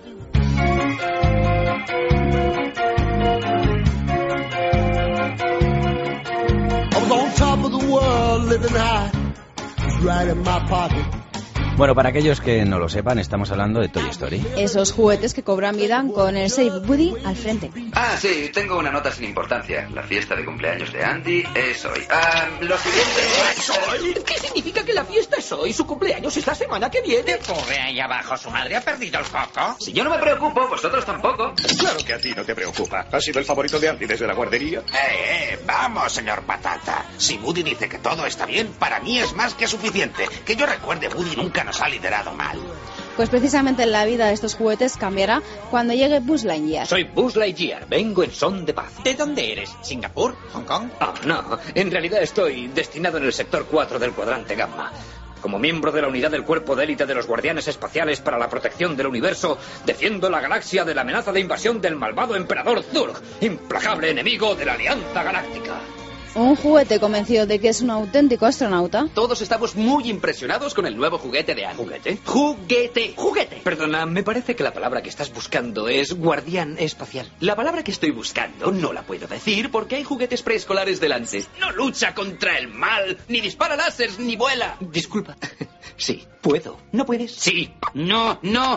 I was on top of the world, living high. It's right in my pocket.
Bueno, para aquellos que no lo sepan, estamos hablando de Toy Story.
Esos juguetes que cobran vida con el Save Woody al frente.
Ah, sí, tengo una nota sin importancia. La fiesta de cumpleaños de Andy es hoy. Lo siguiente es hoy.
¿Qué significa que la fiesta es hoy? Su cumpleaños es la semana que viene.
Pobre ahí abajo, ¿su madre ha perdido el coco?
Si yo no me preocupo, vosotros tampoco.
Claro que a ti no te preocupa. ¿Has sido el favorito de Andy desde la guardería?
Vamos, señor Patata. Si Woody dice que todo está bien, para mí es más que suficiente. Que yo recuerde, Woody nunca nos ha liderado mal.
Pues precisamente la vida de estos juguetes cambiará cuando llegue Buzz Lightyear.
Soy Buzz Lightyear, vengo en son de paz.
¿De dónde eres? ¿Singapur? ¿Hong Kong?
No, en realidad estoy destinado en el sector 4 del cuadrante Gamma.
Como miembro de la unidad del cuerpo de élite de los guardianes espaciales para la protección del universo, defiendo la galaxia de la amenaza de invasión del malvado emperador Zurg, implacable enemigo de la Alianza Galáctica.
Un juguete convencido de que es un auténtico astronauta.
Todos estamos muy impresionados con el nuevo juguete de Andy.
¿Juguete?
¡Juguete!
Perdona, me parece que la palabra que estás buscando es guardián espacial.
La palabra que estoy buscando no la puedo decir porque hay juguetes preescolares delante. No lucha contra el mal, ni dispara láseres, ni vuela.
Disculpa. Sí, puedo. ¿No puedes? Sí. No.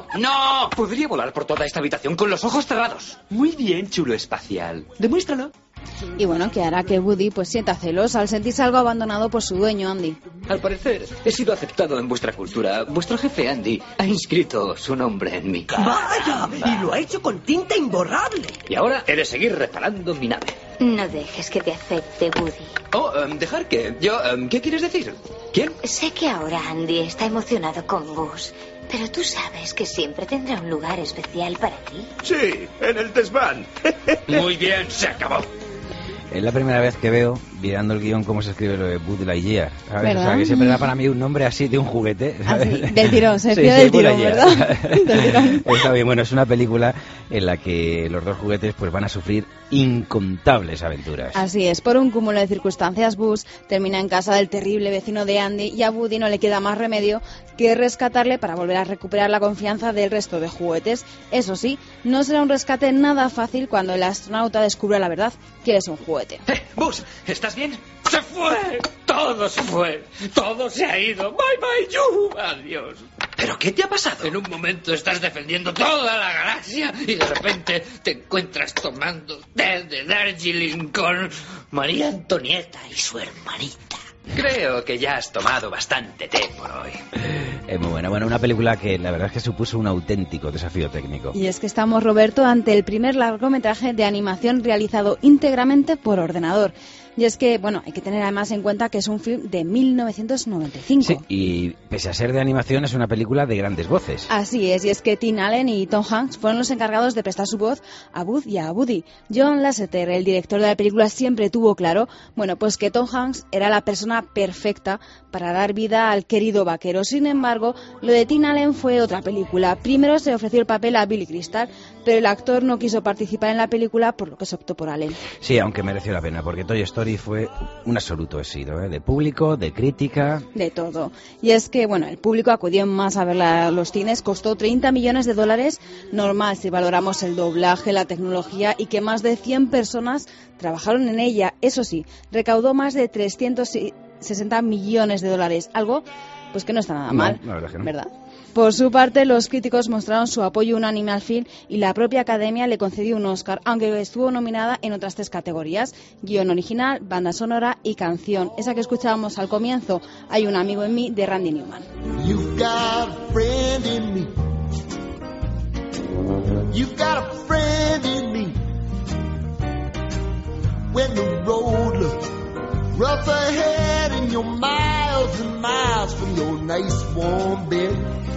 Podría volar por toda esta habitación con los ojos cerrados.
Muy bien, chulo espacial. Demuéstralo.
Y bueno, que hará que Woody pues sienta celos al sentirse algo abandonado por su dueño, Andy.
Al parecer, he sido aceptado en vuestra cultura. Vuestro jefe, Andy, ha inscrito su nombre en mí.
¡Vaya! Y lo ha hecho con tinta imborrable.
Y ahora he de seguir reparando mi nave.
No dejes que te acepte, Woody.
Oh, ¿dejar qué? ¿Qué quieres decir? ¿Quién?
Sé que ahora Andy está emocionado con Gus, pero tú sabes que siempre tendrá un lugar especial para ti.
Sí, en el desván.
Muy bien, se acabó.
Es la primera vez que veo, mirando el guión, cómo se escribe lo de Buzz Lightyear, ¿sabes?
¿Verdad?
O sea, que siempre era para mí un nombre así de un juguete, ¿sabes?
Así, del tirón, se escribe del tirón, ¿verdad? Del tirón.
Está bien, bueno, es una película en la que los dos juguetes pues van a sufrir incontables aventuras.
Así es, por un cúmulo de circunstancias, Buzz termina en casa del terrible vecino de Andy y a Woody no le queda más remedio que rescatarle para volver a recuperar la confianza del resto de juguetes. Eso sí, no será un rescate nada fácil cuando el astronauta descubra la verdad, que eres un juguete.
Buzz, ¿estás bien?
¡Se fue! Todo se fue. Todo se ha ido. Bye, bye, you. Adiós.
¿Pero qué te ha pasado?
En un momento estás defendiendo toda la galaxia y de repente te encuentras tomando té de Darjeeling con María Antonieta y su hermanita.
Creo que ya has tomado bastante té por hoy.
Es muy buena. Bueno, una película que la verdad es que supuso un auténtico desafío técnico.
Y es que estamos, Roberto, ante el primer largometraje de animación realizado íntegramente por ordenador. Y es que, bueno, hay que tener además en cuenta que es un film de 1995.
Sí, y pese a ser de animación es una película de grandes voces.
Así es, y es que Tim Allen y Tom Hanks fueron los encargados de prestar su voz a Buzz y a Woody. John Lasseter, el director de la película, siempre tuvo claro, bueno, pues que Tom Hanks era la persona perfecta para dar vida al querido vaquero. Sin embargo, lo de Tim Allen fue otra película. Primero se ofreció el papel a Billy Crystal, pero el actor no quiso participar en la película, por lo que se optó por Allen.
Sí, aunque mereció la pena, porque Toy Story fue un absoluto éxito, de público, de crítica.
De todo. Y es que, bueno, el público acudió más a verla a los cines, costó $30 millones, normal si valoramos el doblaje, la tecnología y que más de 100 personas trabajaron en ella. Eso sí, recaudó más de $360 millones, algo pues que no está nada mal,
la verdad que no.
¿Verdad? Por su parte, los críticos mostraron su apoyo unánime al film y la propia Academia le concedió un Oscar, aunque estuvo nominada en otras 3 categorías: guión original, banda sonora y canción. Esa que escuchábamos al comienzo, Hay un amigo en mí, de Randy Newman.
You've got a friend in me. You've got a friend in me. When the road looks rough ahead and you're miles and miles from your nice warm bed.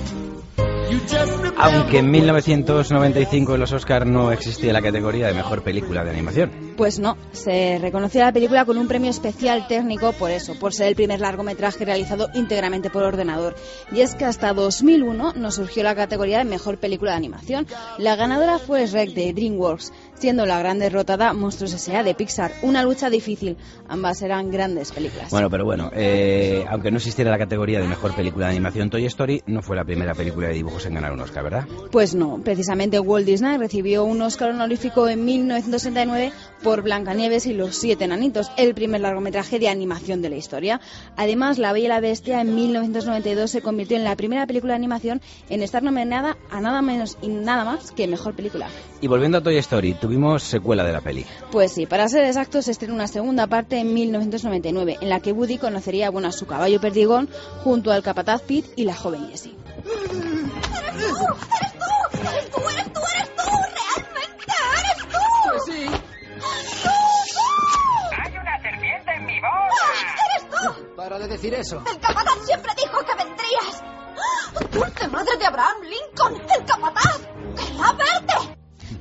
Aunque en 1995 en los Oscar no existía la categoría de mejor película de animación.
Pues no, se reconoció a la película con un premio especial técnico por eso, por ser el primer largometraje realizado íntegramente por ordenador. Y es que hasta 2001 nos surgió la categoría de mejor película de animación. La ganadora fue Shrek de DreamWorks, siendo la gran derrotada Monstruos S.A. de Pixar. Una lucha difícil, ambas eran grandes películas.
Bueno, aunque no existiera la categoría de mejor película de animación, Toy Story no fue la primera película de dibujos en ganar un Oscar, ¿verdad?
Pues no, precisamente Walt Disney recibió un Oscar honorífico en 1969 por Blancanieves y los 7 enanitos, el primer largometraje de animación de la historia. Además, La Bella y la Bestia en 1992 se convirtió en la primera película de animación en estar nominada a nada menos y nada más que mejor película.
Y volviendo a Toy Story, tuvimos secuela de la peli.
Pues sí, para ser exactos, se estrenó una segunda parte en 1999, en la que Woody conocería a su caballo perdigón junto al capataz Pete y la joven Jessie.
¡Eres tú! ¡Realmente eres tú!
Sí.
¡Hay una serpiente en mi boca! ¡Eres tú!
Para de decir eso.
El capataz siempre dijo que vendrías. ¡Dulce madre de Abraham Lincoln! ¡El capataz! ¡Quería verte!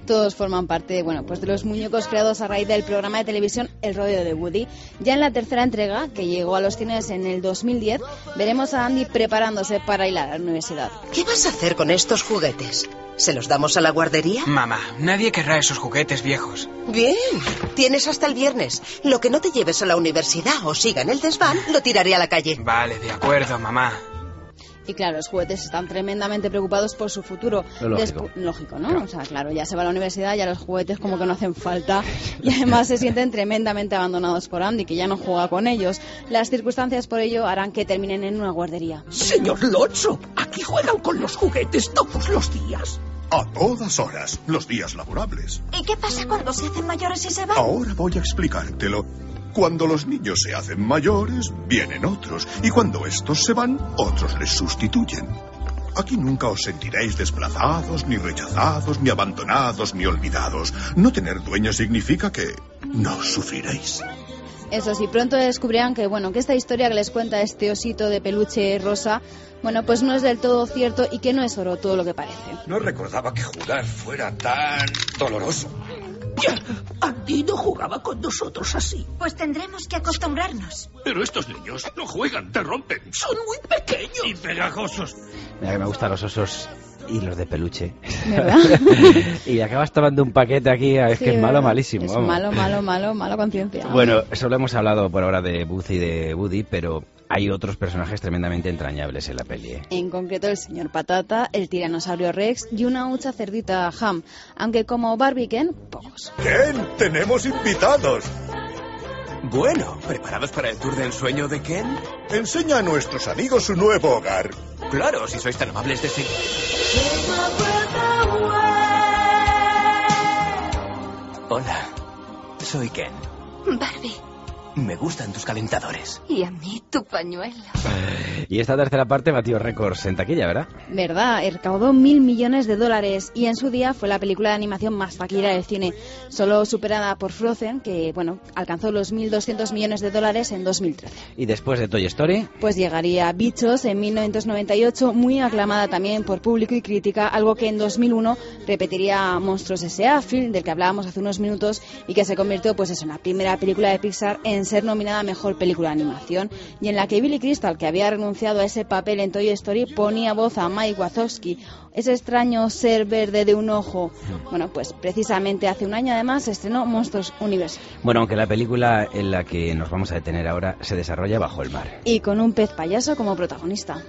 Todos forman parte, bueno, pues de los muñecos creados a raíz del programa de televisión El Rodeo de Woody. Ya en la tercera entrega, que llegó a los cines en el 2010, veremos a Andy preparándose para ir a la universidad.
¿Qué vas a hacer con estos juguetes? ¿Se los damos a la guardería?
Mamá, nadie querrá esos juguetes viejos.
Bien, tienes hasta el viernes. Lo que no te lleves a la universidad o siga en el desván, lo tiraré a la calle.
Vale, de acuerdo, mamá.
Y claro, los juguetes están tremendamente preocupados por su futuro. Lógico, ¿no? Claro. O sea, claro, ya se va a la universidad, ya los juguetes como que no hacen falta. Y además se sienten tremendamente abandonados por Andy, que ya no juega con ellos. Las circunstancias por ello harán que terminen en una guardería.
Señor Lotso, aquí juegan con los juguetes todos los días.
A todas horas, los días laborables.
¿Y qué pasa cuando se hacen mayores y se van?
Ahora voy a explicártelo. Cuando los niños se hacen mayores, vienen otros. Y cuando estos se van, otros les sustituyen. Aquí nunca os sentiréis desplazados, ni rechazados, ni abandonados, ni olvidados. No tener dueño significa que no sufriréis.
Eso sí, pronto descubrirán que, bueno, que esta historia que les cuenta este osito de peluche rosa, bueno, pues no es del todo cierto y que no es oro todo lo que parece.
No recordaba que jugar fuera tan doloroso.
Andy no jugaba con nosotros así.
Pues tendremos que acostumbrarnos.
Pero estos niños no juegan, te rompen.
Son muy pequeños.
Y pegajosos.
Mira que me gustan los osos y los de peluche.
¿Verdad?
Y acabas tomando un paquete aquí, es que es malo, malísimo.
Es
vamos.
malo conciencia.
Bueno, solo hemos hablado por ahora de Buzz y de Woody, pero hay otros personajes tremendamente entrañables en la peli.
En concreto el señor Patata, el tiranosaurio Rex y una hucha cerdita Ham, aunque como Barbie Ken, pocos.
Ken, tenemos invitados.
Bueno, ¿preparados para el tour del sueño de Ken?
Enseña a nuestros amigos su nuevo hogar.
Claro, si sois tan amables de seguir. Hola, soy Ken.
Barbie.
Me gustan tus calentadores.
Y a mí tu pañuelo.
Y esta tercera parte batió récords en taquilla, ¿verdad?
Verdad, recaudó $1.000 millones y en su día fue la película de animación más taquillera del cine, solo superada por Frozen, que bueno, alcanzó los $1.200 millones en 2013.
Y después de Toy Story,
pues llegaría Bichos en 1998, muy aclamada también por público y crítica, algo que en 2001 repetiría Monstruos S.A., film del que hablábamos hace unos minutos y que se convirtió pues eso, en la primera película de Pixar en ser nominada a Mejor Película de Animación, y en la que Billy Crystal, que había renunciado a ese papel en Toy Story, ponía voz a Mike Wazowski, ese extraño ser verde de un ojo. Bueno, pues precisamente hace un año además se estrenó Monstruos University.
Bueno, aunque la película en la que nos vamos a detener ahora se desarrolla bajo el mar.
Y con un pez payaso como protagonista.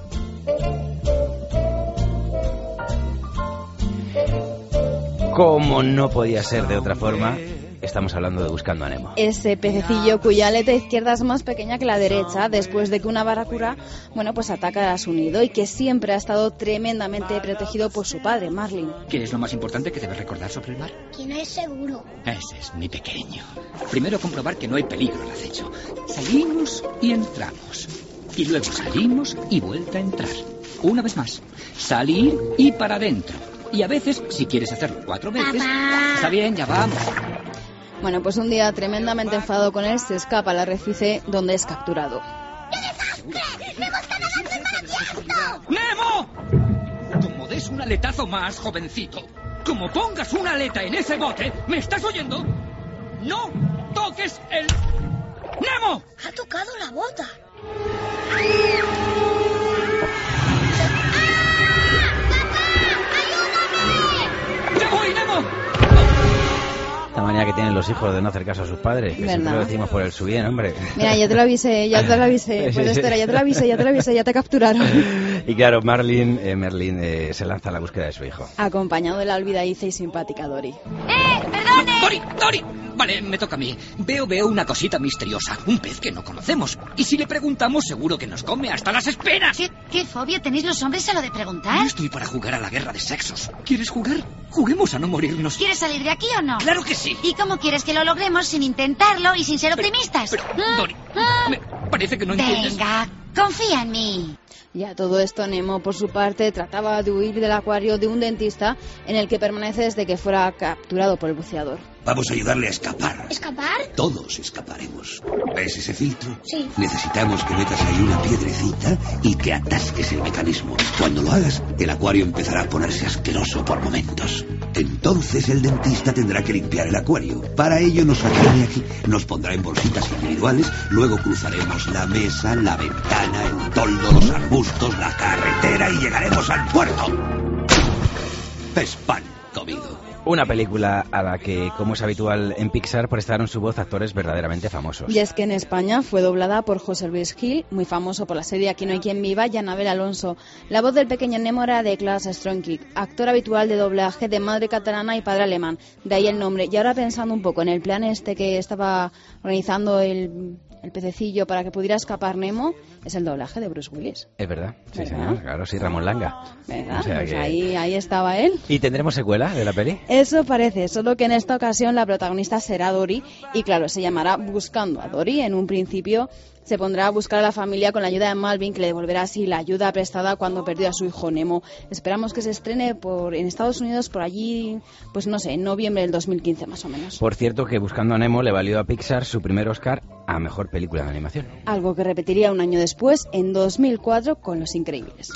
Como no podía ser de otra forma, estamos hablando de Buscando a Nemo.
Ese pececillo cuya aleta izquierda es más pequeña que la derecha, después de que una barracuda, bueno, pues ataca a su nido y que siempre ha estado tremendamente protegido por su padre, Marlin.
¿Qué es lo más importante que debes recordar sobre el mar?
Que no es seguro.
Ese es mi pequeño. Primero comprobar que no hay peligro al acecho. Salimos y entramos. Y luego salimos y vuelta a entrar. Una vez más. Salir y para adentro. Y a veces, si quieres hacerlo 4 veces...
Papá.
Está bien, ya vamos.
Bueno, pues un día tremendamente enfadado con él, se escapa al arrecife donde es capturado.
¡Qué desastre! ¡Me gusta nada demasiado!
¡Nemo! Como des un aletazo más, jovencito, como pongas una aleta en ese bote, ¿me estás oyendo? ¡No toques el... ¡Nemo!
Ha tocado la bota.
¡Ya voy, Nemo!
Esta manía que tienen los hijos de no hacer caso a sus padres, que siempre lo decimos por el su bien, hombre.
Mira, ya te lo avisé. Pues espera, ya te lo avisé, ya te capturaron.
Y claro, Merlin se lanza a la búsqueda de su hijo.
Acompañado de la olvidadiza y simpática Dory.
¡Perdone!
¡Dory! Vale, me toca a mí. Veo una cosita misteriosa, un pez que no conocemos. Y si le preguntamos, seguro que nos come hasta las espinas.
¿Qué fobia tenéis los hombres a lo de preguntar?
No estoy para jugar a la guerra de sexos. ¿Quieres jugar? Juguemos a no morirnos.
¿Quieres salir de aquí o no?
¡Claro que sí!
¿Y cómo quieres que lo logremos sin intentarlo y sin ser optimistas?
Dory, me parece que no entiendes.
Venga, confía en mí.
Y a todo esto, Nemo, por su parte, trataba de huir del acuario de un dentista en el que permanece desde que fuera capturado por el buceador.
Vamos a ayudarle a escapar.
¿Escapar?
Todos escaparemos. ¿Ves ese filtro?
Sí.
Necesitamos que metas ahí una piedrecita y que atasques el mecanismo. Cuando lo hagas, el acuario empezará a ponerse asqueroso por momentos. Entonces el dentista tendrá que limpiar el acuario. Para ello nos sacará de aquí, nos pondrá en bolsitas individuales, luego cruzaremos la mesa, la ventana, el toldo, los arbustos, la carretera y llegaremos al puerto. Es pan comido.
Una película a la que, como es habitual en Pixar, prestaron su voz actores verdaderamente famosos.
Y es que en España fue doblada por José Luis Gil, muy famoso por la serie Aquí no hay quien viva, y Anabel Alonso. La voz del pequeño Nemo era de Klaas Stronkic, actor habitual de doblaje de madre catalana y padre alemán. De ahí el nombre. Y ahora pensando un poco en el plan este que estaba organizando el pececillo para que pudiera escapar Nemo, es el doblaje de Bruce Willis.
Es verdad, sí,
¿verdad?
señor, claro, sí, Ramón Langa.
¿Verdad?
O sea
pues
que...
ahí estaba él.
¿Y tendremos secuela de la peli?
Eso parece, solo que en esta ocasión la protagonista será Dory y claro, se llamará Buscando a Dory. En un principio se pondrá a buscar a la familia con la ayuda de Malvin, que le devolverá así la ayuda prestada cuando perdió a su hijo Nemo. Esperamos que se estrene en Estados Unidos por allí, pues no sé, en noviembre del 2015 más o menos.
Por cierto que Buscando a Nemo le valió a Pixar su primer Oscar a Mejor Película de Animación.
Algo que repetiría un año después, en 2004, con Los Increíbles.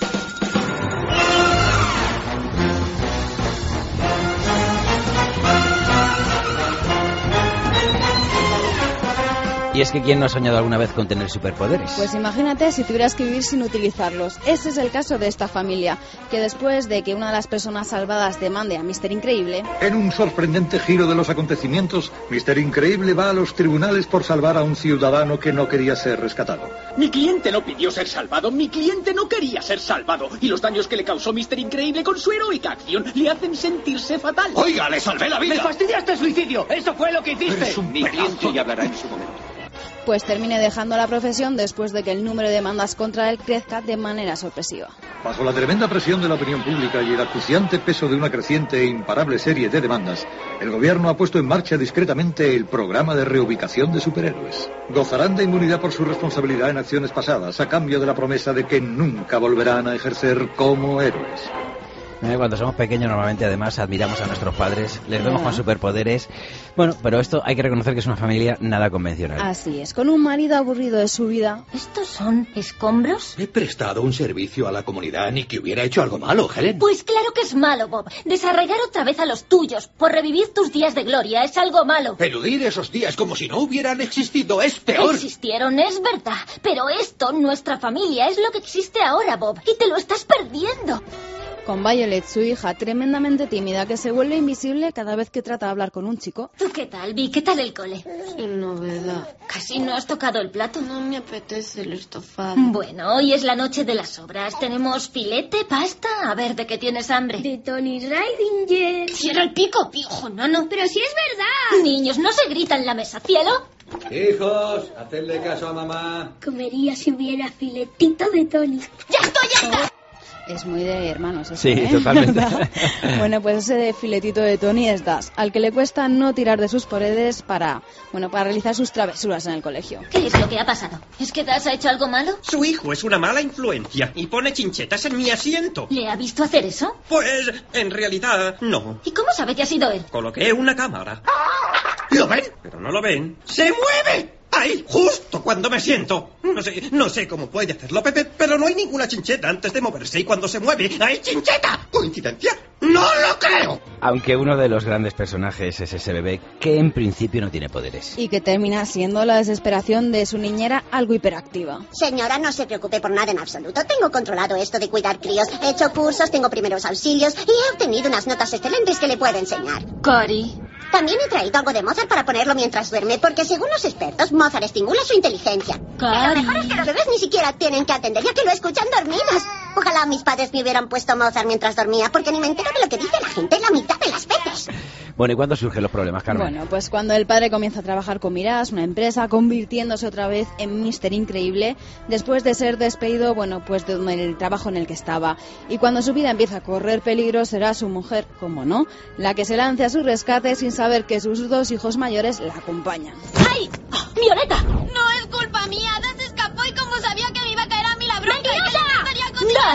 Y es que ¿quién no ha soñado alguna vez con tener superpoderes?
Pues imagínate si tuvieras que vivir sin utilizarlos. Ese es el caso de esta familia, que después de que una de las personas salvadas demande a Mr. Increíble...
En un sorprendente giro de los acontecimientos, Mr. Increíble va a los tribunales por salvar a un ciudadano que no quería ser rescatado.
Mi cliente no pidió ser salvado, mi cliente no quería ser salvado. Y los daños que le causó Mr. Increíble con su heroica acción le hacen sentirse fatal.
¡Oiga, le salvé la vida!
¡Me fastidiaste el suicidio! ¡Eso fue lo que hiciste!
Eres un
Mi cliente ya hablará en su momento.
Pues termine dejando la profesión después de que el número de demandas contra él crezca de manera sorpresiva.
Bajo la tremenda presión de la opinión pública y el acuciante peso de una creciente e imparable serie de demandas, el gobierno ha puesto en marcha discretamente el programa de reubicación de superhéroes. Gozarán de inmunidad por su responsabilidad en acciones pasadas, a cambio de la promesa de que nunca volverán a ejercer como héroes.
Cuando somos pequeños normalmente además admiramos a nuestros padres, les vemos con superpoderes. Bueno, pero esto hay que reconocer que es una familia nada convencional.
Así es, con un marido aburrido de su vida.
¿Estos son escombros?
He prestado un servicio a la comunidad, ni que hubiera hecho algo malo, Helen.
Pues claro que es malo, Bob. Desarraigar otra vez a los tuyos por revivir tus días de gloria es algo malo.
Eludir esos días como si no hubieran existido es peor.
Existieron, es verdad. Pero esto, nuestra familia, es lo que existe ahora, Bob. Y te lo estás perdiendo.
Con Violet, su hija, tremendamente tímida, que se vuelve invisible cada vez que trata de hablar con un chico.
¿Tú qué tal, Vi? ¿Qué tal el cole?
Sin novedad.
¿Casi no has tocado el plato?
No me apetece el estofado.
Bueno, hoy es la noche de las sobras. Tenemos filete, pasta. A ver, ¿de qué tienes hambre? De Tony's Riding Jet. ¡Cierra el pico, viejo nano! ¡Pero si es verdad! Niños, no se grita en la mesa, ¿cielo?
Hijos, hacedle caso a mamá.
Comería si hubiera filetito de Tony. ¡Ya estoy harta!
Es muy de hermanos eso,
sí, totalmente.
Bueno, pues ese de filetito de Tony es Das, al que le cuesta no tirar de sus poderes para realizar sus travesuras en el colegio.
¿Qué es lo que ha pasado? ¿Es que Das ha hecho algo malo?
Su hijo es una mala influencia y pone chinchetas en mi asiento.
¿Le ha visto hacer eso?
Pues, en realidad, no.
¿Y cómo sabe que ha sido él?
Coloqué una cámara.
¿Lo ven?
Pero no lo ven. ¡Se mueve! ¡Ahí! ¡Justo cuando me siento! No sé cómo puede hacerlo, Pepe, pero no hay ninguna chincheta antes de moverse y cuando se mueve ¡hay chincheta! ¿Coincidencia? ¡No lo creo!
Aunque uno de los grandes personajes es ese bebé que en principio no tiene poderes.
Y que termina siendo la desesperación de su niñera algo hiperactiva.
Señora, no se preocupe por nada en absoluto. Tengo controlado esto de cuidar críos. He hecho cursos, tengo primeros auxilios y he obtenido unas notas excelentes que le puedo enseñar.
Cari.
También he traído algo de Mozart para ponerlo mientras duerme, porque según los expertos, Mozart estimula su inteligencia.
Cari.
Lo mejor es que los bebés ni siquiera tienen que atender, ya que lo escuchan dormidos. Ojalá mis padres me hubieran puesto Mozart mientras dormía, porque ni me entero de lo que dice la gente la mitad de las veces.
Bueno, ¿y cuándo surgen los problemas, Carmen?
Bueno, pues cuando el padre comienza a trabajar con Mirage, una empresa, convirtiéndose otra vez en Mr. Increíble, después de ser despedido, pues del trabajo en el que estaba. Y cuando su vida empieza a correr peligro, será su mujer, como no, la que se lance a su rescate sin saber que sus dos hijos mayores la acompañan.
¡Ay! ¡Violeta! No es culpa mía. Das escapó y como sabía que me iba a caer a mí la bronca. ¡Mentirosa! ¡Das!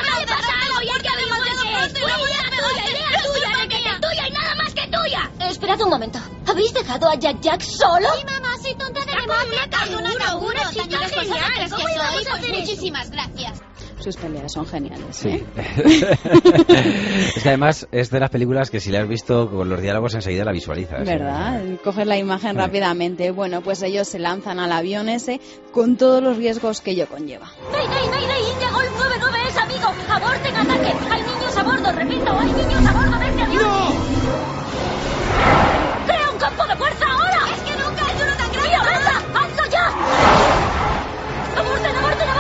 Espera, Esperad un momento. ¿Habéis dejado a Jack Jack solo?
¡Ay, mamá, soy tonta de memoria! Seguro, chica, geniales que soy. Pues muchísimas gracias.
Sus peleas son geniales.
Sí. Es que además es de las películas que si la has visto con los diálogos enseguida la visualizas.
¿Verdad? Coges la imagen rápidamente. Bueno, pues ellos se lanzan al avión ese con todos los riesgos que ello conlleva.
¡Mayday! Llegó el 99, es amigo. Aborten ataque. Hay niños a bordo, repito, hay niños a bordo de este avión. ¡No! ¡Crea un campo de fuerza ahora!
¡Es que nunca hay uno tan grande!
¡Violeta! ¡Hazlo ya! ¡Aborten!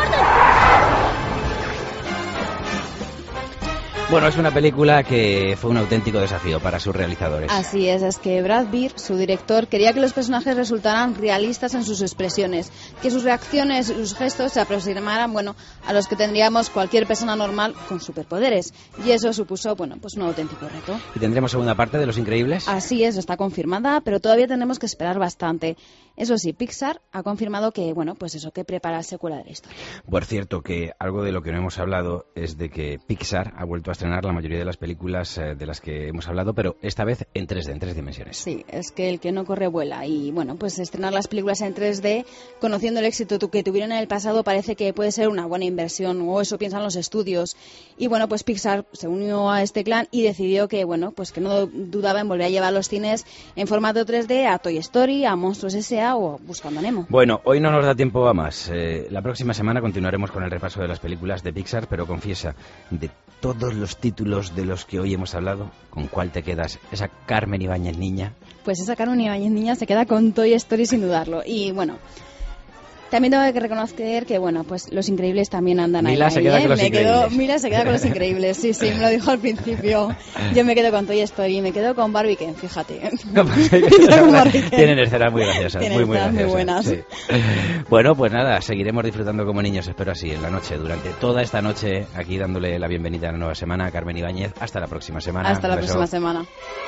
Bueno, es una película que fue un auténtico desafío para sus realizadores.
Así es que Brad Bird, su director, quería que los personajes resultaran realistas en sus expresiones, que sus reacciones y sus gestos se aproximaran, a los que tendríamos cualquier persona normal con superpoderes. Y eso supuso, un auténtico reto.
¿Y tendremos segunda parte de Los Increíbles?
Así es, está confirmada, pero todavía tenemos que esperar bastante. Eso sí, Pixar ha confirmado que, que prepara la secuela de la historia.
Por cierto, que algo de lo que no hemos hablado es de que Pixar ha vuelto a estrenar la mayoría de las películas de las que hemos hablado, pero esta vez en 3D, en 3 dimensiones.
Sí, es que el que no corre vuela. Y estrenar las películas en 3D, conociendo el éxito que tuvieron en el pasado, parece que puede ser una buena inversión, o eso piensan los estudios. Y Pixar se unió a este clan y decidió que, que no dudaba en volver a llevar los cines en formato 3D a Toy Story, a Monstruos S.A. o Buscando a Nemo.
Bueno, hoy no nos da tiempo a más. La próxima semana continuaremos con el repaso de las películas de Pixar, pero confiesa, de todos los títulos de los que hoy hemos hablado, ¿con cuál te quedas? ¿Esa Carmen Ibáñez niña?
Pues esa Carmen Ibáñez niña se queda con Toy Story sin dudarlo. Y también tengo que reconocer que, Los Increíbles también andan ahí.
Mila se queda con Los Increíbles.
Mila se queda con Los Increíbles, sí, me lo dijo al principio. Yo me quedo con Toy Story y me quedo con Barbie Ken, fíjate.
Tienen escenas muy graciosas, muy graciosas.
Muy buenas.
Sí. Bueno, pues nada, seguiremos disfrutando como niños, espero así, en la noche, durante toda esta noche, aquí dándole la bienvenida a la nueva semana a Carmen Ibáñez. Hasta la próxima semana.
Hasta la próxima semana.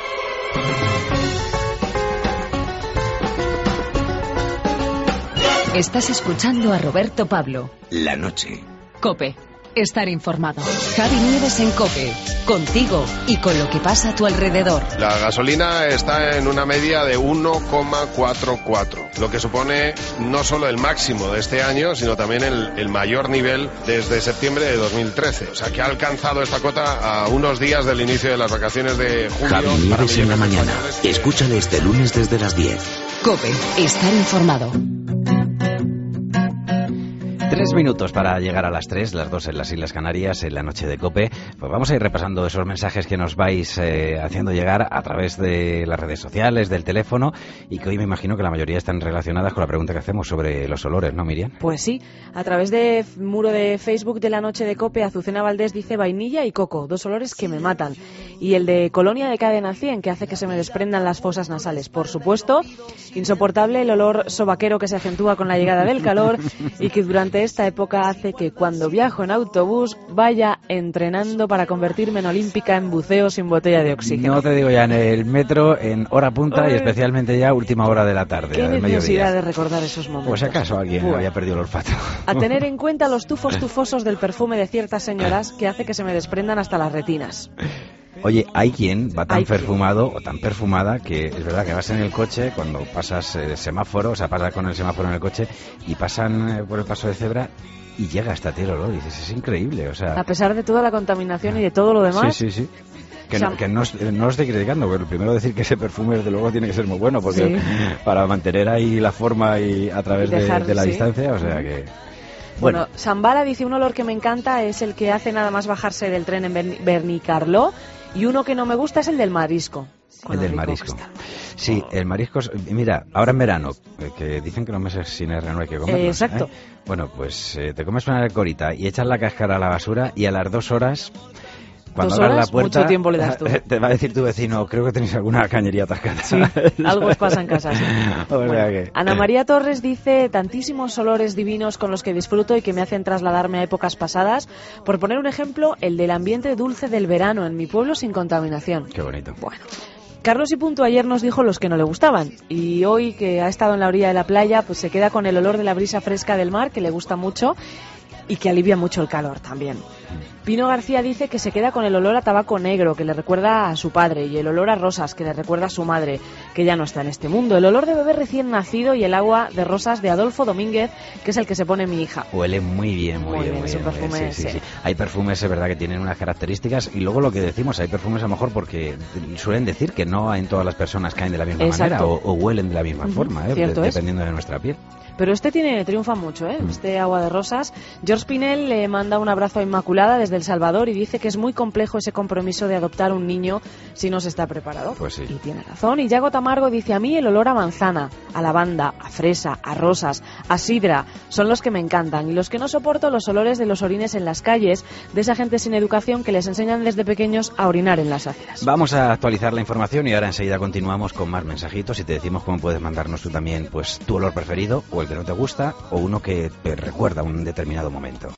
Estás escuchando a Roberto Pablo.
La noche.
COPE. Estar informado. Javi Nieves en COPE. Contigo y con lo que pasa a tu alrededor.
La gasolina está en una media de 1,44, lo que supone no solo el máximo de este año, sino también el mayor nivel desde septiembre de 2013. O sea, que ha alcanzado esta cota a unos días del inicio de las vacaciones de julio.
Javi Nieves en la mañana. Escúchale este lunes desde las 10.
COPE. Estar informado.
3 minutos para llegar a las 3, las 2 en las Islas Canarias, en la noche de COPE. Pues vamos a ir repasando esos mensajes que nos vais haciendo llegar a través de las redes sociales, del teléfono, y que hoy me imagino que la mayoría están relacionadas con la pregunta que hacemos sobre los olores, ¿no, Miriam?
Pues sí, a través de muro de Facebook de la noche de COPE, Azucena Valdés dice vainilla y coco, 2 olores que me matan. Y el de Colonia de Cadena 100, que hace que se me desprendan las fosas nasales. Por supuesto, insoportable el olor sobaquero que se acentúa con la llegada del calor y que durante esta época hace que cuando viajo en autobús vaya entrenando para convertirme en olímpica en buceo sin botella de oxígeno.
No te digo ya, en el metro, en hora punta y especialmente ya última hora de la tarde.
Qué necesidad
mediodía.
De recordar esos momentos.
Pues acaso alguien había perdido el olfato.
A tener en cuenta los tufos tufosos del perfume de ciertas señoras que hace que se me desprendan hasta las retinas.
Oye, hay quien va tan perfumado o tan perfumada que es verdad que vas en el coche cuando pasas el semáforo, o sea, pasas con el semáforo en el coche y pasan por el paso de cebra y llega hasta ti el olor y dices, es increíble, o sea...
A pesar de toda la contaminación y de todo lo demás...
Sí. Que no estoy criticando, pero primero decir que ese perfume desde luego tiene que ser muy bueno, porque para mantener ahí la forma y a través de la distancia, o sea que...
Bueno, Zambala dice, un olor que me encanta es el que hace nada más bajarse del tren en Bernicarló, y uno que no me gusta es el del marisco.
El del marisco. Sí, el marisco, mira, ahora en verano, que dicen que los meses sin R no hay que comerlos.
Exacto.
Bueno, pues te comes una corita y echas la cáscara a la basura y a las 2 horas... Cuando abras la puerta,
mucho tiempo le das tú.
Te va a decir tu vecino, creo que tenéis alguna cañería atascada.
Sí, algo os pasa en casa. Sí. Ana María Torres dice, tantísimos olores divinos con los que disfruto y que me hacen trasladarme a épocas pasadas. Por poner un ejemplo, el del ambiente dulce del verano en mi pueblo sin contaminación.
Qué bonito.
Bueno. Carlos y Punto ayer nos dijo los que no le gustaban y hoy que ha estado en la orilla de la playa pues se queda con el olor de la brisa fresca del mar que le gusta mucho y que alivia mucho el calor también. Pino García dice que se queda con el olor a tabaco negro, que le recuerda a su padre, y el olor a rosas, que le recuerda a su madre, que ya no está en este mundo. El olor de bebé recién nacido y el agua de rosas de Adolfo Domínguez, que es el que se pone mi hija.
Huele muy bien, muy bien.
Es un perfume,
sí. Hay perfumes, es verdad, que tienen unas características, y luego lo que decimos, hay perfumes a lo mejor porque suelen decir que no en todas las personas caen de la misma manera o huelen de la misma forma, dependiendo de nuestra piel.
Pero este triunfa mucho, este agua de rosas. George Pinel le manda un abrazo a Inmaculada desde El Salvador y dice que es muy complejo ese compromiso de adoptar un niño si no se está preparado.
Pues sí.
Y tiene razón. Y Yago Tamargo dice: a mí el olor a manzana, a lavanda, a fresa, a rosas, a sidra, son los que me encantan. Y los que no soporto, los olores de los orines en las calles, de esa gente sin educación que les enseñan desde pequeños a orinar en las aceras.
Vamos a actualizar la información y ahora enseguida continuamos con más mensajitos y te decimos cómo puedes mandarnos tú también pues tu olor preferido o el que no te gusta o uno que te recuerda un determinado momento.